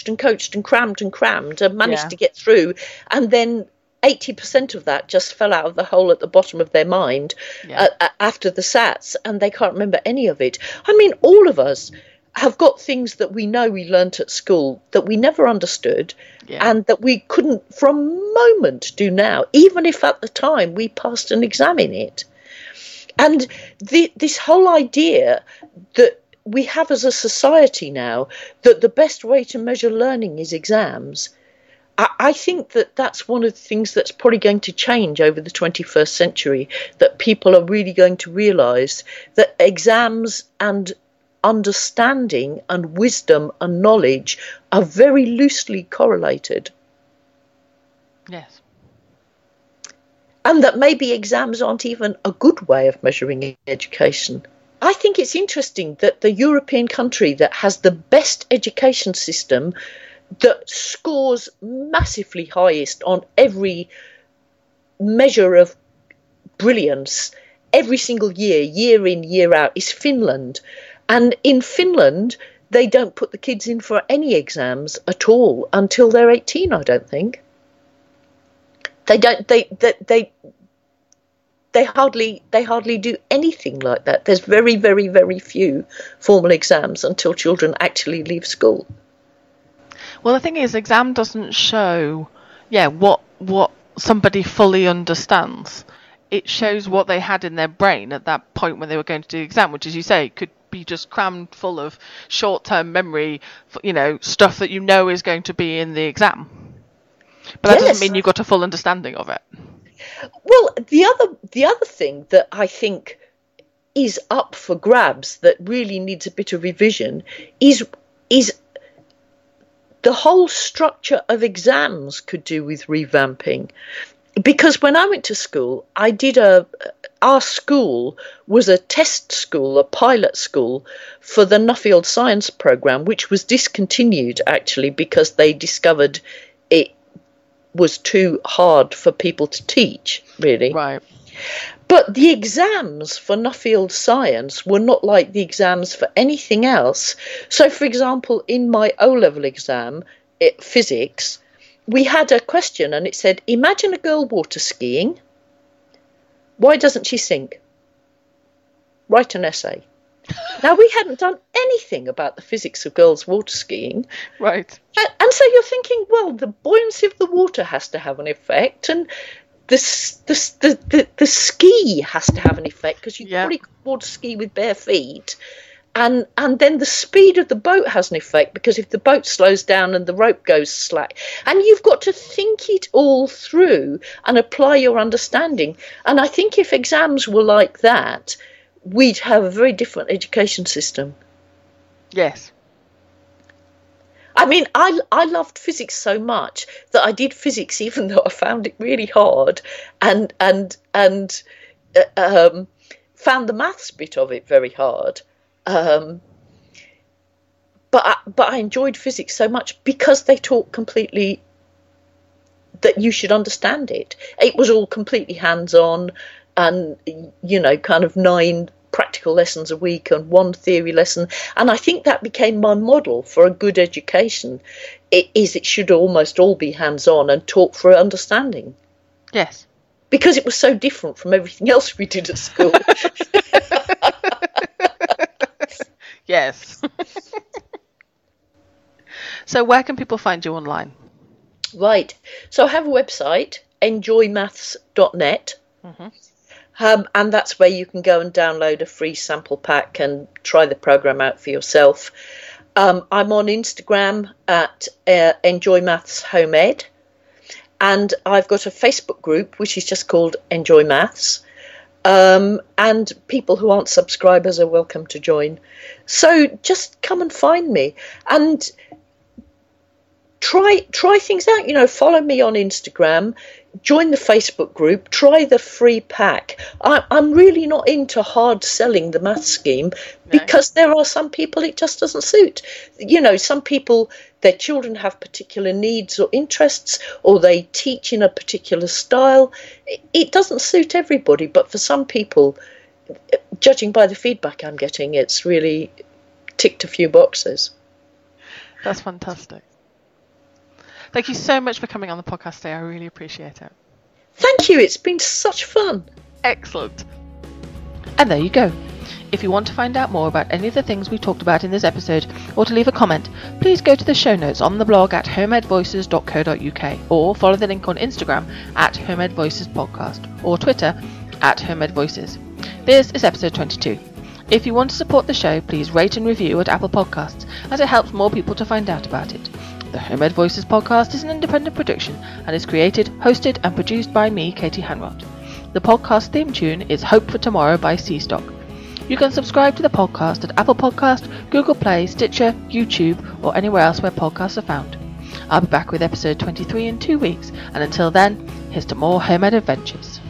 and managed to get through. And then 80% of that just fell out of the hole at the bottom of their mind after the SATs, and they can't remember any of it. I mean, all of us have got things that we know we learnt at school that we never understood, and that we couldn't for a moment do now, even if at the time we passed an exam in it. And this whole idea that we have as a society now, that the best way to measure learning is exams, I think that's one of the things that's probably going to change over the 21st century, that people are really going to realise that exams and understanding and wisdom and knowledge are very loosely correlated. Yes. And that maybe exams aren't even a good way of measuring education. I think it's interesting that the European country that has the best education system, that scores massively highest on every measure of brilliance every single year, year in, year out, is Finland. And in Finland, they don't put the kids in for any exams at all until they're 18, I don't think. They don't. They hardly do anything like that. There's very, very, very few formal exams until children actually leave school. Well, the thing is, exam doesn't show, what somebody fully understands. It shows what they had in their brain at that point when they were going to do the exam, which, as you say, could be just crammed full of short-term memory, stuff that is going to be in the exam. But that doesn't mean you've got a full understanding of it. Well, the other thing that I think is up for grabs, that really needs a bit of revision, is the whole structure of exams could do with revamping. Because when I went to school, our school was a test school, a pilot school for the Nuffield Science Programme, which was discontinued actually because they discovered it was too hard for people to teach, really. Right. But the exams for Nuffield Science were not like the exams for anything else. So, for example, in my O-level exam, physics, we had a question and it said, imagine a girl water skiing. Why doesn't she sink? Write an essay. Now, we hadn't done anything about the physics of girls water skiing. Right. And so you're thinking, well, the buoyancy of the water has to have an effect, and the ski has to have an effect, because you probably can't water ski with bare feet. And then the speed of the boat has an effect, because if the boat slows down and the rope goes slack, and you've got to think it all through and apply your understanding. And I think if exams were like that, we'd have a very different education system. Yes. I mean, I loved physics so much that I did physics even though I found it really hard, and found the maths bit of it very hard. But I enjoyed physics so much because they taught completely that you should understand it. It was all completely hands-on, and kind of 9 practical lessons a week and 1 theory lesson. And I think that became my model for a good education. It should almost all be hands-on and taught for understanding. Yes. Because it was so different from everything else we did at school. Yes. So where can people find you online? Right. So I have a website, enjoymaths.net. Mm-hmm. And that's where you can go and download a free sample pack and try the program out for yourself. I'm on Instagram at Enjoy Maths Home Ed. And I've got a Facebook group, which is just called Enjoy Maths. And people who aren't subscribers are welcome to join. So just come and find me and try things out. Follow me on Instagram, join the Facebook group, try the free pack. I'm really not into hard selling the math scheme because there are some people it just doesn't suit. Some people, their children have particular needs or interests, or they teach in a particular style. It doesn't suit everybody, but for some people, judging by the feedback I'm getting, it's really ticked a few boxes. That's fantastic. Thank you so much for coming on the podcast today. I really appreciate it. Thank you. It's been such fun. Excellent. And there you go. If you want to find out more about any of the things we talked about in this episode, or to leave a comment, please go to the show notes on the blog at homedvoices.co.uk, or follow the link on Instagram at homedvoicespodcast, or Twitter at homedvoices. This is episode 22. If you want to support the show, please rate and review at Apple Podcasts, as it helps more people to find out about it. The Home Ed Voices podcast is an independent production and is created, hosted and produced by me, Katie Hanrott. The podcast theme tune is Hope for Tomorrow by Seastock. You can subscribe to the podcast at Apple Podcast, Google Play, Stitcher, YouTube, or anywhere else where podcasts are found. I'll be back with episode 23 in 2 weeks, and until then, here's to more Home Ed adventures.